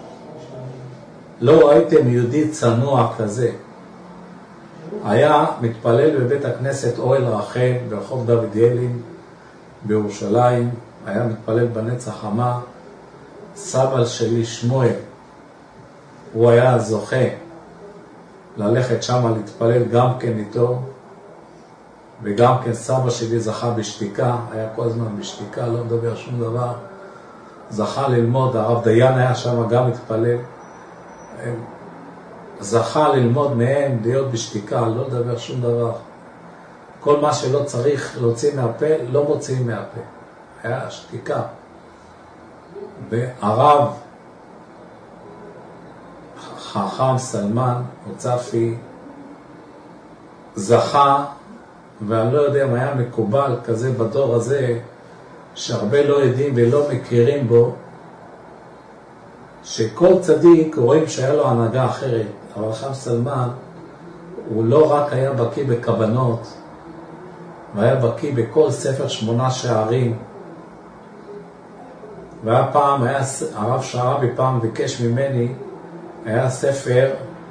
לא ראיתם יהודי צנוע כזה. היה מתפלל בבית הכנסת אוהל רחל ברחוב דוד ילין בירושלים. היה מתפלל בנץ החמה. סבא שלי שמואל, הוא היה זוכה ללכת שם להתפלל גם כן איתו, וגם כן סבא שלי זכה בשתיקה, היה כל הזמן בשתיקה, לא מדבר שום דבר. זכה ללמוד, הרב דיין היה שם גם מתפלל, זכה ללמוד מהם, להיות בשתיקה, לא לדבר שום דבר. כל מה שלא צריך להוציא מהפה, לא מוציאים מהפה. היה שתיקה. והרב חכם סלמן מוצפי זכה, ואני לא יודע אם היה מקובל כזה בדור הזה, שהרבה לא יודעים ולא מכירים בו, שכל צדיק רואים שהיה לו הנהגה אחרת. אבל חכם סלמן הוא לא רק היה בקיא בכוונות, והיה בקיא בכל ספר שמונה שערים. והיה פעם, היה, הרב שערבי פעם ביקש ממני, היה ספר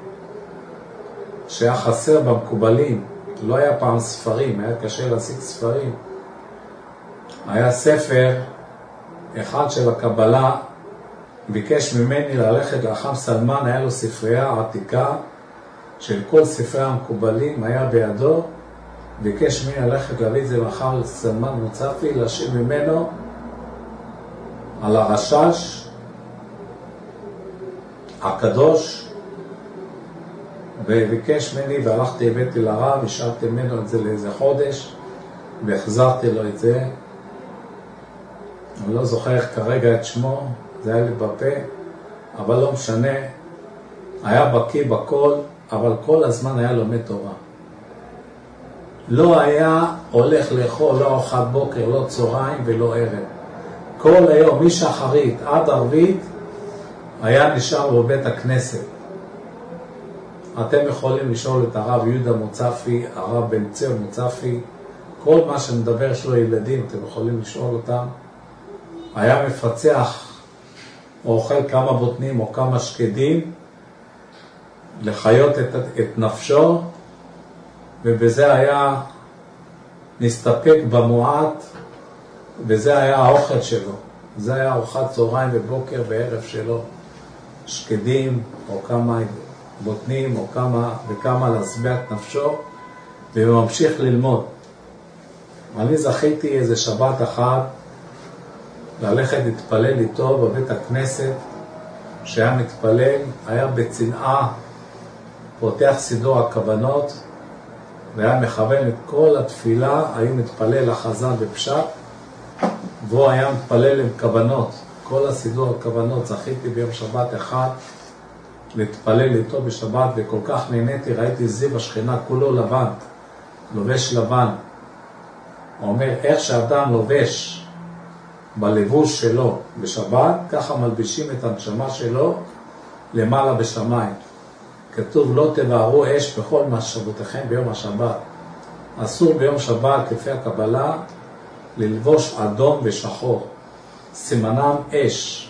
שהיה חסר במקובלים, לא היה פעם ספרים, היה קשה להשיג ספרים. היה ספר אחד של הקבלה, ביקש ממני ללכת לחכם סלמן, היה לו ספרייה עתיקה של כל ספרי המקובלים, היה בידו, ביקש ממני ללכת להביא את זה לחכם סלמן מוצפי, להשאיר ממנו על הרשש הקדוש, וביקש ממני, והלכתי, הבאתי לרב, השארתי ממנו את זה לאיזה חודש, והחזרתי לו את זה. אני לא זוכר כרגע את שמו, זה היה לי בפה, אבל לא משנה. היה בקיא בכל, אבל כל הזמן היה לומד תורה. לא היה הולך לאכול, לא ארוחת בוקר, לא צהריים ולא ערב. כל היום, משחרית עד ערבית, היה נשאר בבית הכנסת. אתם יכולים לשאול את הרב יהודה מוצפי, הרב בן ציון מוצפי, כל מה שמדבר שלו ילדים, אתם יכולים לשאול אותם. היה מפצח, או אוכל כמה בוטנים או כמה שקדים, לחיות את, את נפשו, ובזה היה נסתפק במועט, וזה היה האוכל שלו. זה היה ארוחת צהריים ובוקר וערב שלו. שקדים או כמה בוטנים או כמה וכמה להשביע את נפשו, וממשיך ללמוד. אני זכיתי איזה שבת אחת ללכת להתפלל איתו בבית הכנסת, שהיה מתפלל, היה בצנעה, פותח סידור הכוונות, והיה מכוון את כל התפילה, היו מתפלל לחזן בפשט, והוא היה מתפלל עם כוונות. כל הסידור הכוונות, זכיתי ביום שבת אחד להתפלל איתו בשבת, וכל כך נהניתי, ראיתי זיו השכינה כולו לבן, לובש לבן. הוא אומר, איך שאדם לובש בלבוש שלו בשבת, ככה מלבישים את הנשמה שלו למעלה בשמיים. כתוב, לא תבערו אש בכל מחשבותיכם ביום השבת. אסור ביום שבת, כפי הקבלה, ללבוש אדום ושחור. סימנם אש.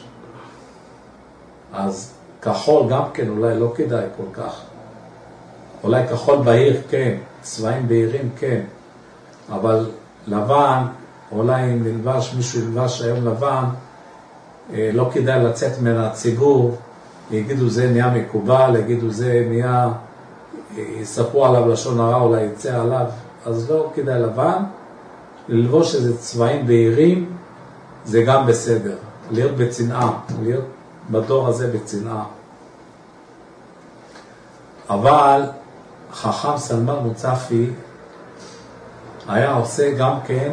אז כחול גם כן אולי לא כדאי כל כך. אולי כחול בהיר כן, צבעים בהירים כן. אבל לבן, אולי אם נלבש, מישהו ילבש היום לבן, לא כדאי לצאת מן הציבור, יגידו זה נהיה מקובל, יגידו זה נהיה, יספרו עליו לשון הרע, אולי יצא עליו, אז לא כדאי לבן. ללבוש איזה צבעים בהירים, זה גם בסדר. להיות בצנעה, להיות בדור הזה בצנעה. אבל חכם סלמן מוצפי היה עושה גם כן,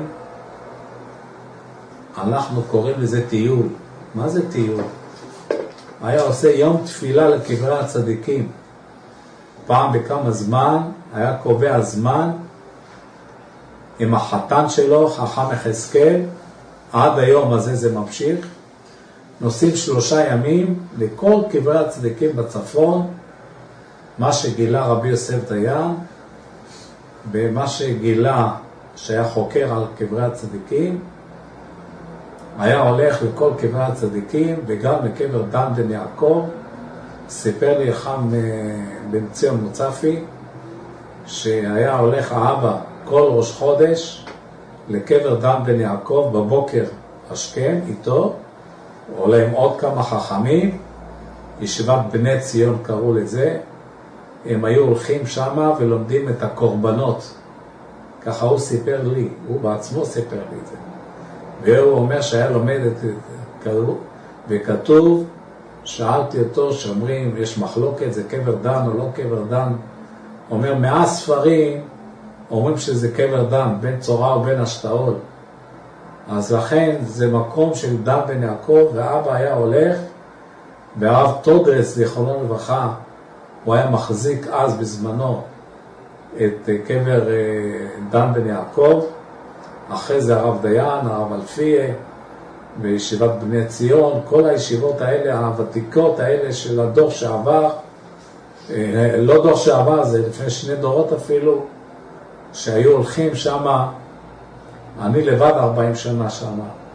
אנחנו קוראים לזה טיול. מה זה טיול? היה עושה יום תפילה לקברי הצדיקים. פעם בכמה זמן היה קובע זמן עם החתן שלו, חכם יחזקאל, עד היום הזה זה ממשיך. נוסעים שלושה ימים לכל קברי הצדיקים בצפון, מה שגילה רבי יוסף דיין, במה שגילה שהיה חוקר על קברי הצדיקים, היה הולך לכל קברי הצדיקים וגם לקבר דן בן יעקב. סיפר לי חכם בן ציון מוצפי שהיה הולך האבא כל ראש חודש לקבר דן בן יעקב בבוקר השכם איתו, עולה עם עוד כמה חכמים, ישיבת בני ציון קראו לזה. הם היו הולכים שם ולומדים את הקורבנות. ככה הוא סיפר לי, הוא בעצמו סיפר לי את זה. והוא אומר שהיה לומד את זה, וכתוב, שאלתי אותו, שאומרים, יש מחלוקת, זה קבר דן או לא קבר דן. אומר, מאה ספרים אומרים שזה קבר דן, בין צורה ובין השתאול. אז לכן זה מקום של דן בן יעקב, ואבא היה הולך, והרב טודרס, זיכרונו לברכה, הוא היה מחזיק אז בזמנו את קבר דן בן יעקב, אחרי זה הרב דיין, הרב אלפיה, בישיבת בני ציון, כל הישיבות האלה, הוותיקות האלה של הדור שעבר, לא דור שעבר, זה לפני שני דורות אפילו, שהיו הולכים שם, אני לבד ארבעים שנה שם.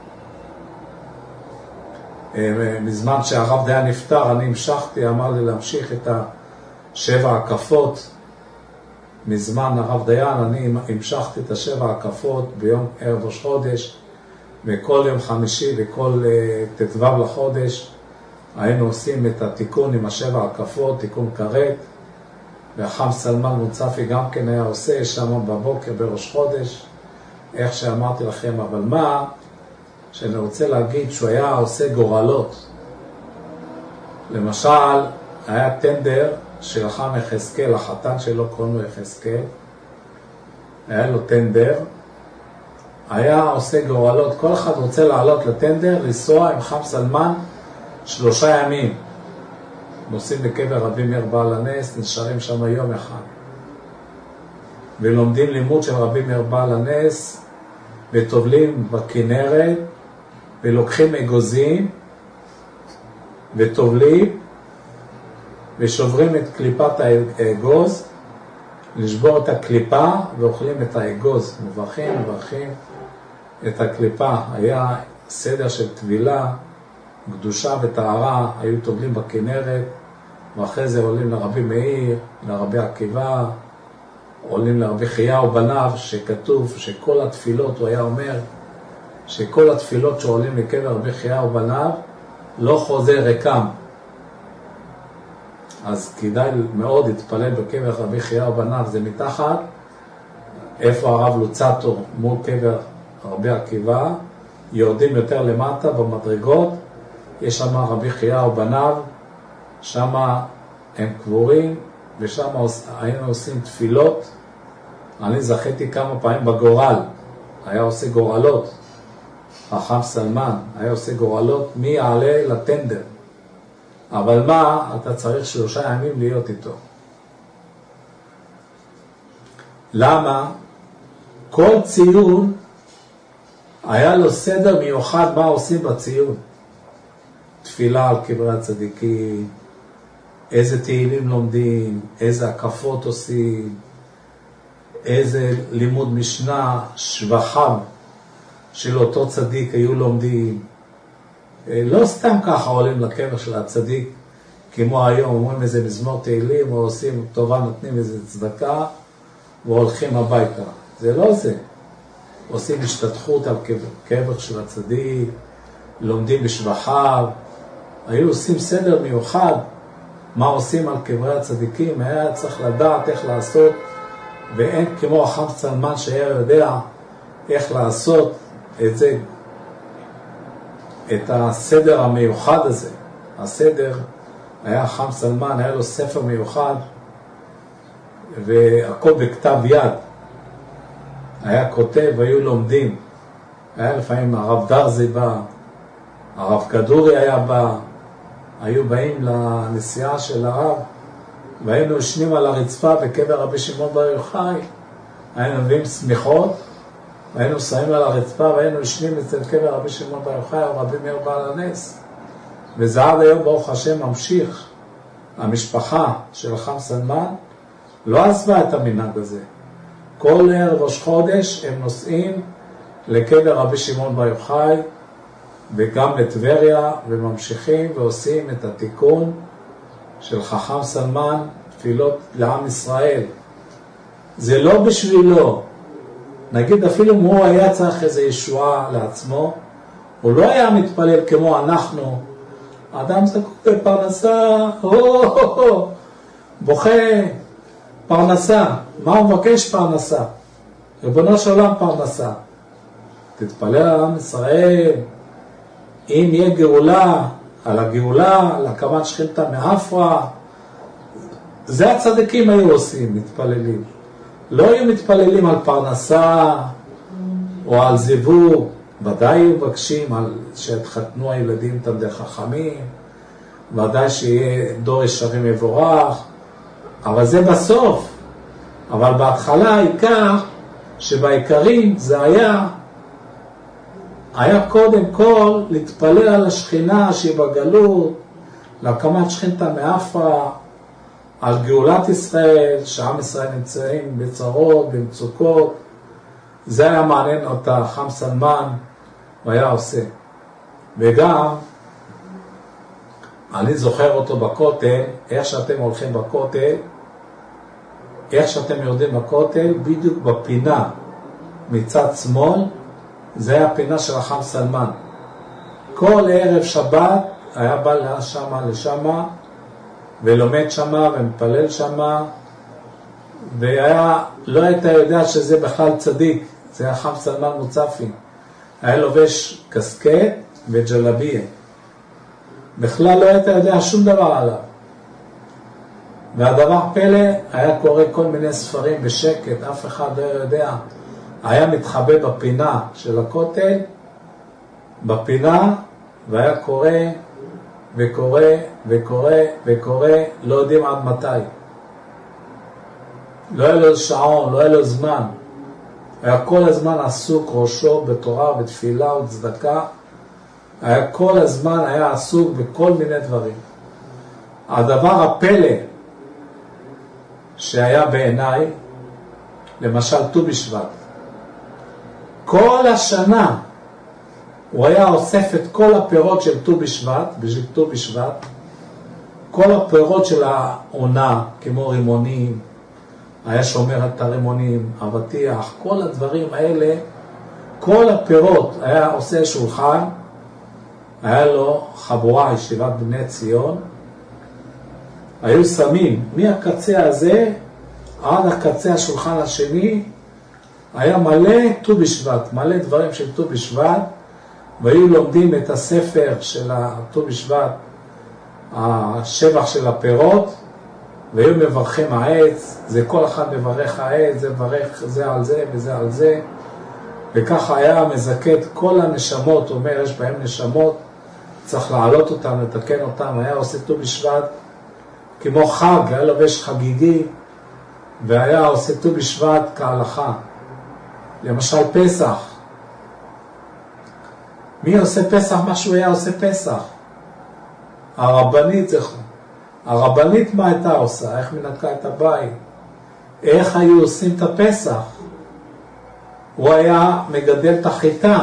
מזמן שהרב דיין נפטר, אני המשכתי, אמר לי להמשיך את השבע הקפות, מזמן הרב דיין, אני המשכתי את השבע הקפות ביום ערב ראש חודש, וכל יום חמישי וכל תתוו לחודש היינו עושים את התיקון עם השבע הקפות, תיקון כרת, והחכם סלמן מוצפי גם כן היה עושה שם בבוקר בראש חודש, איך שאמרתי לכם. אבל מה שאני רוצה להגיד, שהוא היה עושה גורלות. למשל, היה טנדר של חכם יחזקאל, החתן שלו קוראים לו יחזקאל, היה לו טנדר, היה עושה גורלות, כל אחד רוצה לעלות לטנדר, לנסוע עם חכם סלמן שלושה ימים. נוסעים לקבר רבי מאיר בעל הנס, נשארים שם יום אחד. ולומדים לימוד של רבי מאיר בעל הנס, וטובלים בכנרת, ולוקחים אגוזים, וטובלים, ושוברים את קליפת האגוז, לשבור את הקליפה, ואוכלים את האגוז. מברכים, מברכים את הקליפה. היה סדר של טבילה, קדושה וטהרה, היו טובלים בכנרת, ואחרי זה עולים לרבי מאיר, לרבי עקיבא, עולים לרבי חייא ובניו, שכתוב שכל התפילות, הוא היה אומר, שכל התפילות שעולים לקבר רבי חייא ובניו, לא חוזר ריקם. אז כדאי מאוד להתפלל בקבר רבי חייא ובניו, זה מתחת, איפה הרב לוצטו מול קבר רבי עקיבא, יורדים יותר למטה במדרגות, יש שם רבי חייא ובניו, שם הם קבורים, ושם היינו עושים תפילות אני זכיתי כמה פעמים בגורל, היה עושה גורלות, חכם סלמן היה עושה גורלות, מי יעלה לטנדר. אבל מה, אתה צריך שלושה ימים להיות איתו. למה? כל ציון היה לו סדר מיוחד מה עושים בציון. תפילה על קברי הצדיקים, איזה תהילים לומדים, איזה הקפות עושים, איזה לימוד משנה, שבחיו של אותו צדיק היו לומדים. לא סתם ככה עולים לקבר של הצדיק, כמו היום, אומרים איזה מזמור תהילים, או עושים טובה, נותנים איזה צדקה, והולכים הביתה. זה לא זה. עושים השתתחות על קבר, קבר של הצדיק, לומדים בשבחיו, היו עושים סדר מיוחד, מה עושים על קברי הצדיקים, היה צריך לדעת איך לעשות, ואין כמו החכם סלמן שהיה יודע איך לעשות את זה, את הסדר המיוחד הזה. הסדר היה החכם סלמן, היה לו ספר מיוחד, והכל בכתב יד. היה כותב, היו לומדים. היה לפעמים הרב דרזי בא, הרב כדורי היה בא, היו באים לנסיעה של הרב, והיינו יושנים על הרצפה בקבר רבי שמעון בר יוחאי, היינו מביאים סמיכות, והיינו שמים על הרצפה, והיינו יושנים אצל קבר רבי שמעון בר יוחאי, או רבי מאיר בעל הנס. וזה עד היום ברוך השם ממשיך. המשפחה של החכם סלמן לא עזבה את המנהג הזה. כל ערב ראש חודש הם נוסעים לקבר רבי שמעון בר יוחאי, וגם לטבריה, וממשיכים ועושים את התיקון של חכם סלמן, תפילות לעם ישראל. זה לא בשבילו. נגיד אפילו אם הוא היה צריך איזו ישועה לעצמו, הוא לא היה מתפלל כמו אנחנו. האדם זקוק בפרנסה, הו, בוכה, פרנסה. מה הוא מבקש? פרנסה. ריבונו של עולם פרנסה. תתפלל על עם ישראל, אם יהיה גאולה, על הגאולה, להקמת שכינתה מאפרה, זה הצדיקים היו עושים, מתפללים. לא היו מתפללים על פרנסה או על זיווג, ודאי היו מבקשים על שיתחתנו הילדים תלמידי חכמים, ודאי שיהיה דור ישרים מבורך, אבל זה בסוף. אבל בהתחלה העיקר שבעיקרים זה היה היה קודם כל להתפלל על השכינה שהיא בגלות, להקמת שכינתה מאפרה, על גאולת ישראל, שעם ישראל נמצאים בצרות, במצוקות. זה היה מעניין אותה חכם סלמן, והיה עושה. וגם, אני זוכר אותו בכותל, איך שאתם הולכים בכותל, איך שאתם יורדים בכותל, בדיוק בפינה מצד שמאל, זה היה הפינה של החכם סלמן. כל ערב שבת היה בא שמה לשמה, ולומד שמה ומפלל שמה, והיה, לא היית יודע שזה בכלל צדיק, זה היה חכם סלמן מוצפי. היה לובש קסקט וג'לביה. בכלל לא היית יודע שום דבר עליו. והדבר פלא, היה קורא כל מיני ספרים בשקט, אף אחד לא יודע. היה מתחבא בפינה של הכותל, בפינה, והיה קורא וקורא וקורא וקורא, לא יודעים עד מתי. לא היה לו שעון, לא היה לו זמן. היה כל הזמן עסוק ראשו בתורה, בתפילה ובצדקה. היה כל הזמן היה עסוק בכל מיני דברים. הדבר הפלא שהיה בעיניי, למשל ט"ו בשבט. כל השנה הוא היה אוסף את כל הפירות של ט"ו בשבט, בשביל ט"ו בשבט, כל הפירות של העונה, כמו רימונים, היה שומר את הרימונים, אבטיח, כל הדברים האלה, כל הפירות, היה עושה שולחן, היה לו חבורה, ישיבת בני ציון, היו שמים מהקצה הזה עד הקצה השולחן השני, היה מלא ט"ו בשבט, מלא דברים של ט"ו בשבט, והיו לומדים את הספר של ט"ו בשבט, השבח של הפירות, והיו מברכים העץ, זה כל אחד מברך העץ, זה מברך זה על זה וזה על זה, וככה היה מזכה את כל הנשמות, הוא אומר, יש בהם נשמות, צריך להעלות אותם, לתקן אותם, היה עושה ט"ו בשבט, כמו חג, היה לובש חגיגי, והיה עושה ט"ו בשבט כהלכה. למשל פסח. מי עושה פסח? מה שהוא היה עושה פסח? הרבנית, הרבנית מה הייתה עושה? איך מנקה את הבית? איך היו עושים את הפסח? הוא היה מגדל את החיטה,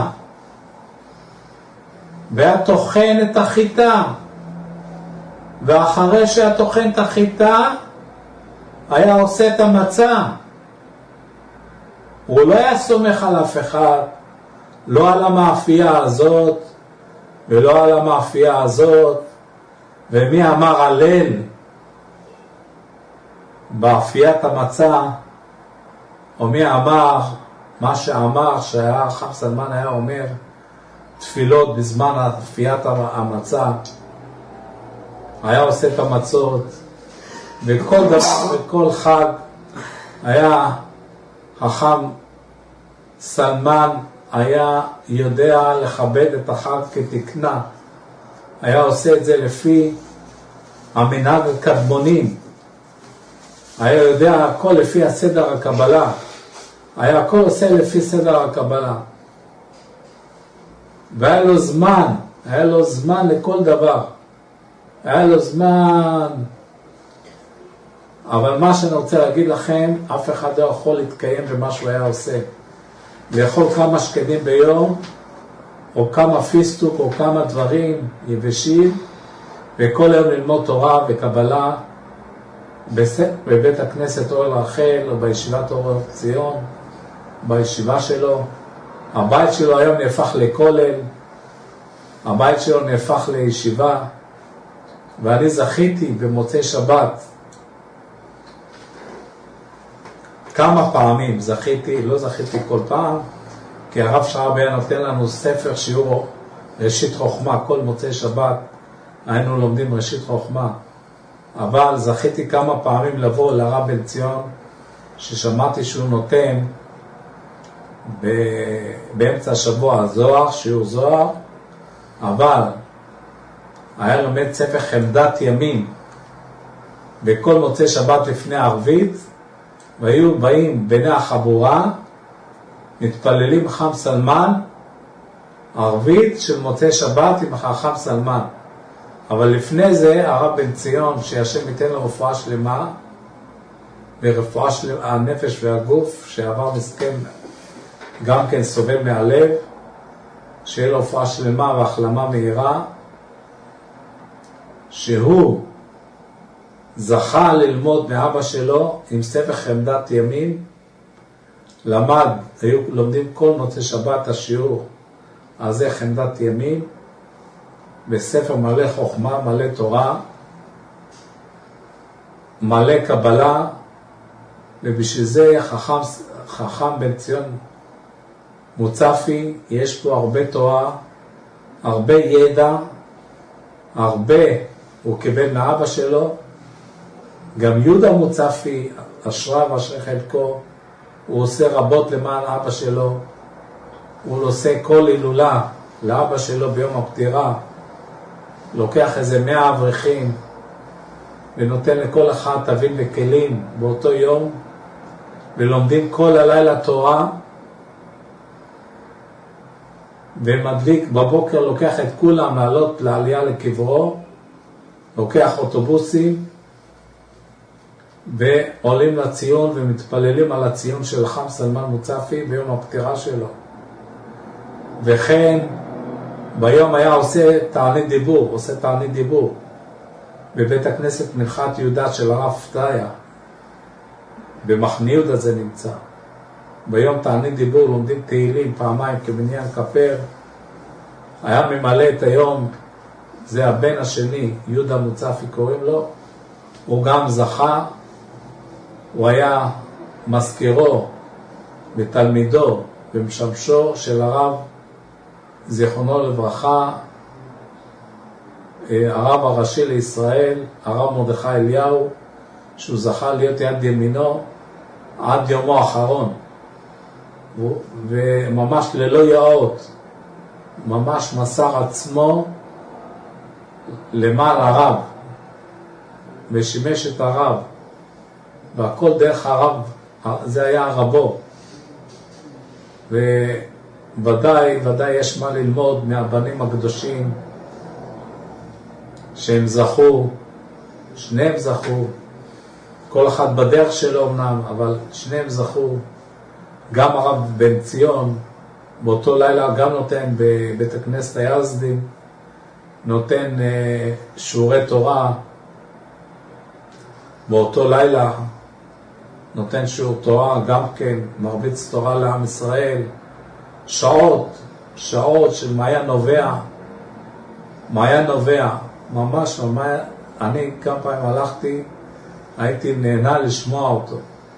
והיה טוחן את החיטה, ואחרי שהיה טוחן את החיטה, היה עושה את המצה. הוא לא היה סומך על אף אחד, לא על המאפייה הזאת, ולא על המאפייה הזאת, ומי אמר הלל באפיית המצה, או מי אמר מה שאמר שהיה חם סלמן היה אומר תפילות בזמן אפיית המצה, היה עושה את המצות, וכל דבר וכל חג היה חכם סלמן היה יודע לכבד את החג כתקנה, היה עושה את זה לפי המנהג הקדמונים, היה יודע הכל לפי הסדר הקבלה, היה הכל עושה לפי סדר הקבלה, והיה לו זמן, היה לו זמן לכל דבר, היה לו זמן. אבל מה שאני רוצה להגיד לכם, אף אחד לא יכול להתקיים במה שהוא היה עושה. לאכול כמה שקדים ביום, או כמה פיסטוק, או כמה דברים יבשים, וכל היום ללמוד תורה וקבלה בבית הכנסת אוהל רחל, או בישיבת אור ציון, בישיבה שלו. הבית שלו היום נהפך לכולל, הבית שלו נהפך לישיבה, ואני זכיתי במוצאי שבת, כמה פעמים זכיתי, לא זכיתי כל פעם, כי הרב שרב היה נותן לנו ספר שיעור ראשית חוכמה, כל מוצאי שבת היינו לומדים ראשית חוכמה, אבל זכיתי כמה פעמים לבוא לרב בן ציון, ששמעתי שהוא נותן באמצע השבוע זוהר, שיעור זוהר, אבל היה לומד ספר חמדת ימים בכל מוצאי שבת לפני הערבית, והיו באים בני החבורה, מתפללים חם סלמן, ערבית של מוצאי שבת עם חכם סלמן. אבל לפני זה הרב בן ציון, שישם ייתן לו רפואה שלמה, ורפואה של הנפש והגוף, שעבר מסכם גם כן סובל מהלב, שיהיה לו רפואה שלמה והחלמה מהירה, שהוא זכה ללמוד מאבא שלו עם ספר חמדת ימים, למד, היו לומדים כל מוצאי שבת השיעור, אז זה חמדת ימים, בספר מלא חוכמה, מלא תורה, מלא קבלה, ובשביל זה חכם, חכם בן ציון מוצפי, יש פה הרבה תורה, הרבה ידע, הרבה הוא קיבל מאבא שלו, גם יהודה מוצפי, אשרה ואשרי חלקו, הוא עושה רבות למען אבא שלו, הוא עושה כל הילולה לאבא שלו ביום הפטירה, לוקח איזה מאה אברכים, ונותן לכל אחד תבין וכלים באותו יום, ולומדים כל הלילה תורה, ומדליק בבוקר, לוקח את כולם לעלות לעלייה לקברו, לוקח אוטובוסים, ועולים לציון ומתפללים על הציון של חכם סלמן מוצפי ביום הפטירה שלו. וכן ביום היה עושה תענית דיבור, עושה תענית דיבור בבית הכנסת מנחת יהודה של הרב פתיה, במחנה יהודה זה נמצא. ביום תענית דיבור לומדים תהילים פעמיים כבניין כפר. היה ממלא את היום, זה הבן השני, יהודה מוצפי קוראים לו, הוא גם זכה, הוא היה מזכירו ותלמידו ומשמשו של הרב זיכרונו לברכה, הרב הראשי לישראל, הרב מרדכי אליהו, שהוא זכה להיות יד ימינו עד יומו האחרון, וממש ללא יאות, ממש מסר עצמו למען הרב, ושימש את הרב, והכל דרך הרב, זה היה הרבו. וודאי, ודאי יש מה ללמוד מהבנים הקדושים, שהם זכו, שניהם זכו, כל אחד בדרך שלו אמנם, אבל שניהם זכו. גם הרב בן ציון, באותו לילה גם נותן בבית הכנסת היזדים, נותן אה, שיעורי תורה, באותו לילה נותן שיעור תורה, גם כן מרביץ תורה לעם ישראל, שעות, שעות של מעיין נובע, מעיין נובע, ממש, ממש, אני כמה פעמים הלכתי, הייתי נהנה לשמוע אותו.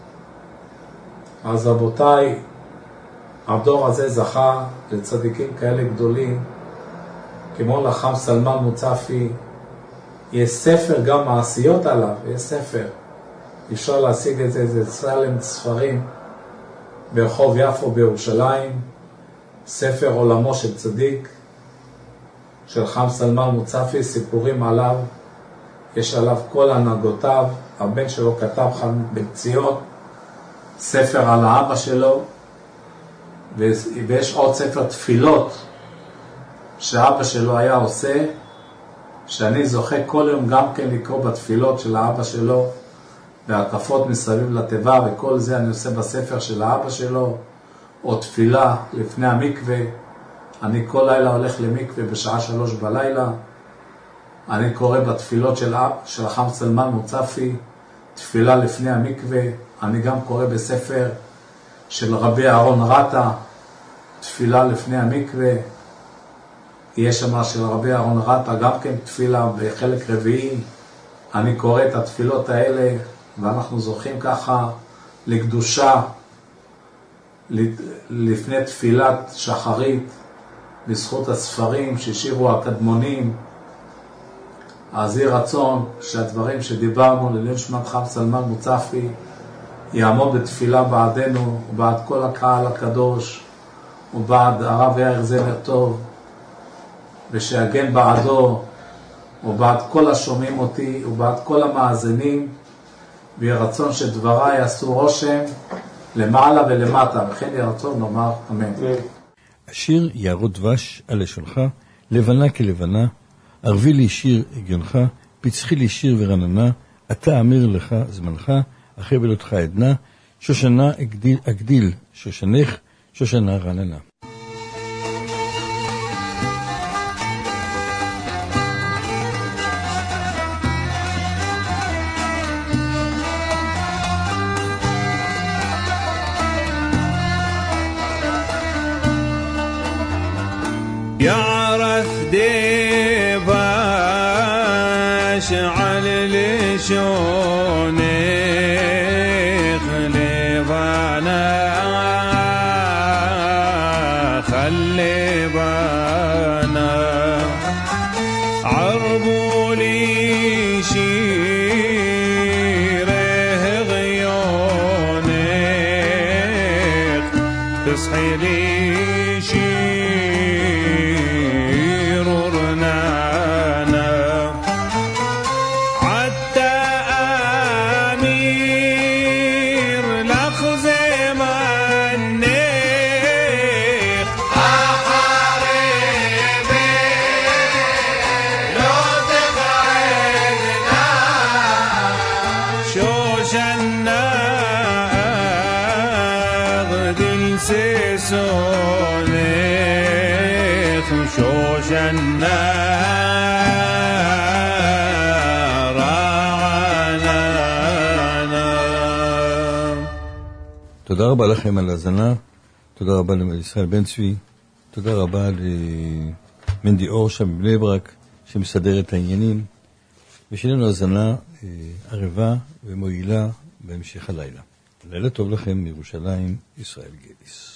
אז רבותיי, הדור הזה זכה לצדיקים כאלה גדולים, כמו לחם סלמן מוצפי. יש ספר גם מעשיות עליו, יש ספר. אפשר להשיג את זה, זה סלם ספרים ברחוב יפו בירושלים, ספר עולמו של צדיק, של חם סלמן מוצפי, סיפורים עליו, יש עליו כל הנהגותיו, הבן שלו כתב חם בן ציון, ספר על האבא שלו, ויש עוד ספר תפילות שאבא שלו היה עושה, שאני זוכה כל יום גם כן לקרוא בתפילות של האבא שלו, והקפות מסביב לטבע, וכל זה אני עושה בספר של האבא שלו, או תפילה לפני המקווה. אני כל לילה הולך למקווה בשעה שלוש בלילה, אני קורא בתפילות של, של חם סלמן מוצפי, תפילה לפני המקווה. אני גם קורא בספר של רבי אהרון רטה, תפילה לפני המקווה. יש שם של רבי אהרון רטה גם כן תפילה בחלק רביעי. אני קורא את התפילות האלה, ואנחנו זוכים ככה לקדושה לפני תפילת שחרית, בזכות הספרים ששירו הקדמונים. אז יהיה רצון שהדברים שדיברנו לליל שמת חם סלמן מוצפי יעמוד בתפילה בעדנו ובעד כל הקהל הקדוש ובעד הרב יאיר זמר טוב, ושיגן בעדו ובעד כל השומעים אותי ובעד כל המאזינים, ויהיה רצון שדבריי יעשו רושם למעלה ולמטה, וכן יהיה רצון נאמר אמן. השיר יערות דבש על לשונך, לבנה כלבנה, ערבי לי שיר הגיונך, פצחי לי שיר ורננה, אתה אמיר לך זמנך, אחרי בלותך עדנה, שושנה אגדיל, אגדיל שושנך, שושנה רננה. يعرف ديباش على لشوني خليبانا خليبانا عربولي شيره غيوني تصحي لي תודה רבה לכם על הזנה, תודה רבה לישראל בן צבי, תודה רבה למנדי אור שם בבני ברק שמסדר את העניינים, ושלנו הזנה ערבה ומועילה בהמשך הלילה. לילה טוב לכם מירושלים, ישראל גדיס.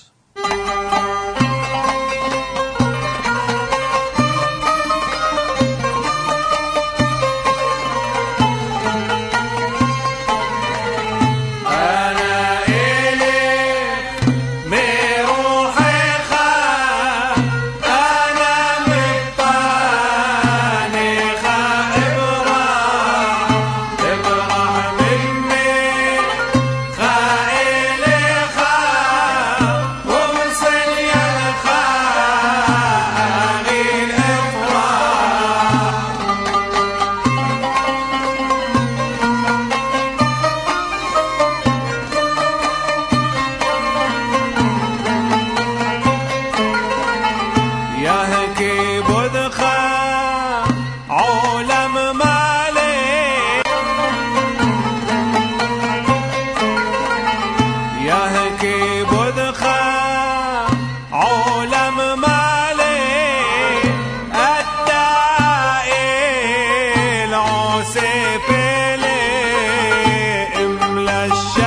עושה פלא אמלה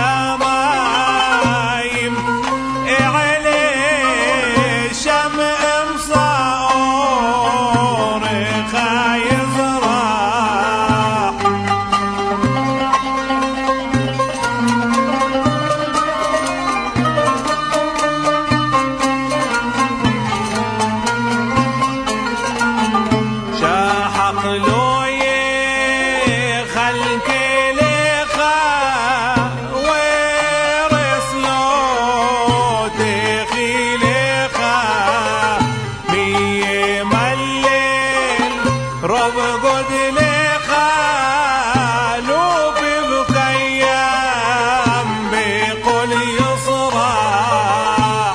שמיים אעלה שם אמסע אורך יזרח שחק לא יחלק לך ורס לא תחי לך מי ימלל רוב גודלך לא בבקיים בכל יסרח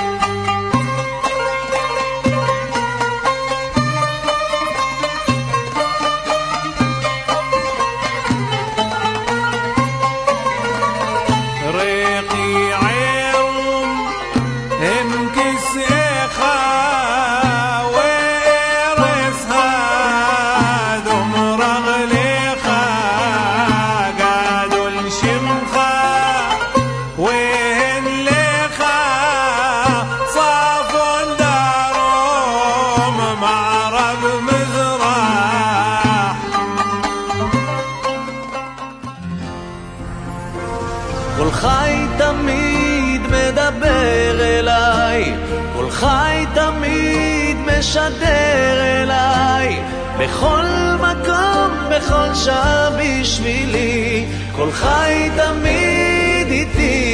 רקי ערום הם כסאך וארס האדום רגליך גדול שמך והן לך צפון דרום מערב מזרח כל חי תמיד מדבר אליי, כל חי תמיד משדר אליי, בכל מקום, בכל שעה בשבילי, כל חי תמיד איתי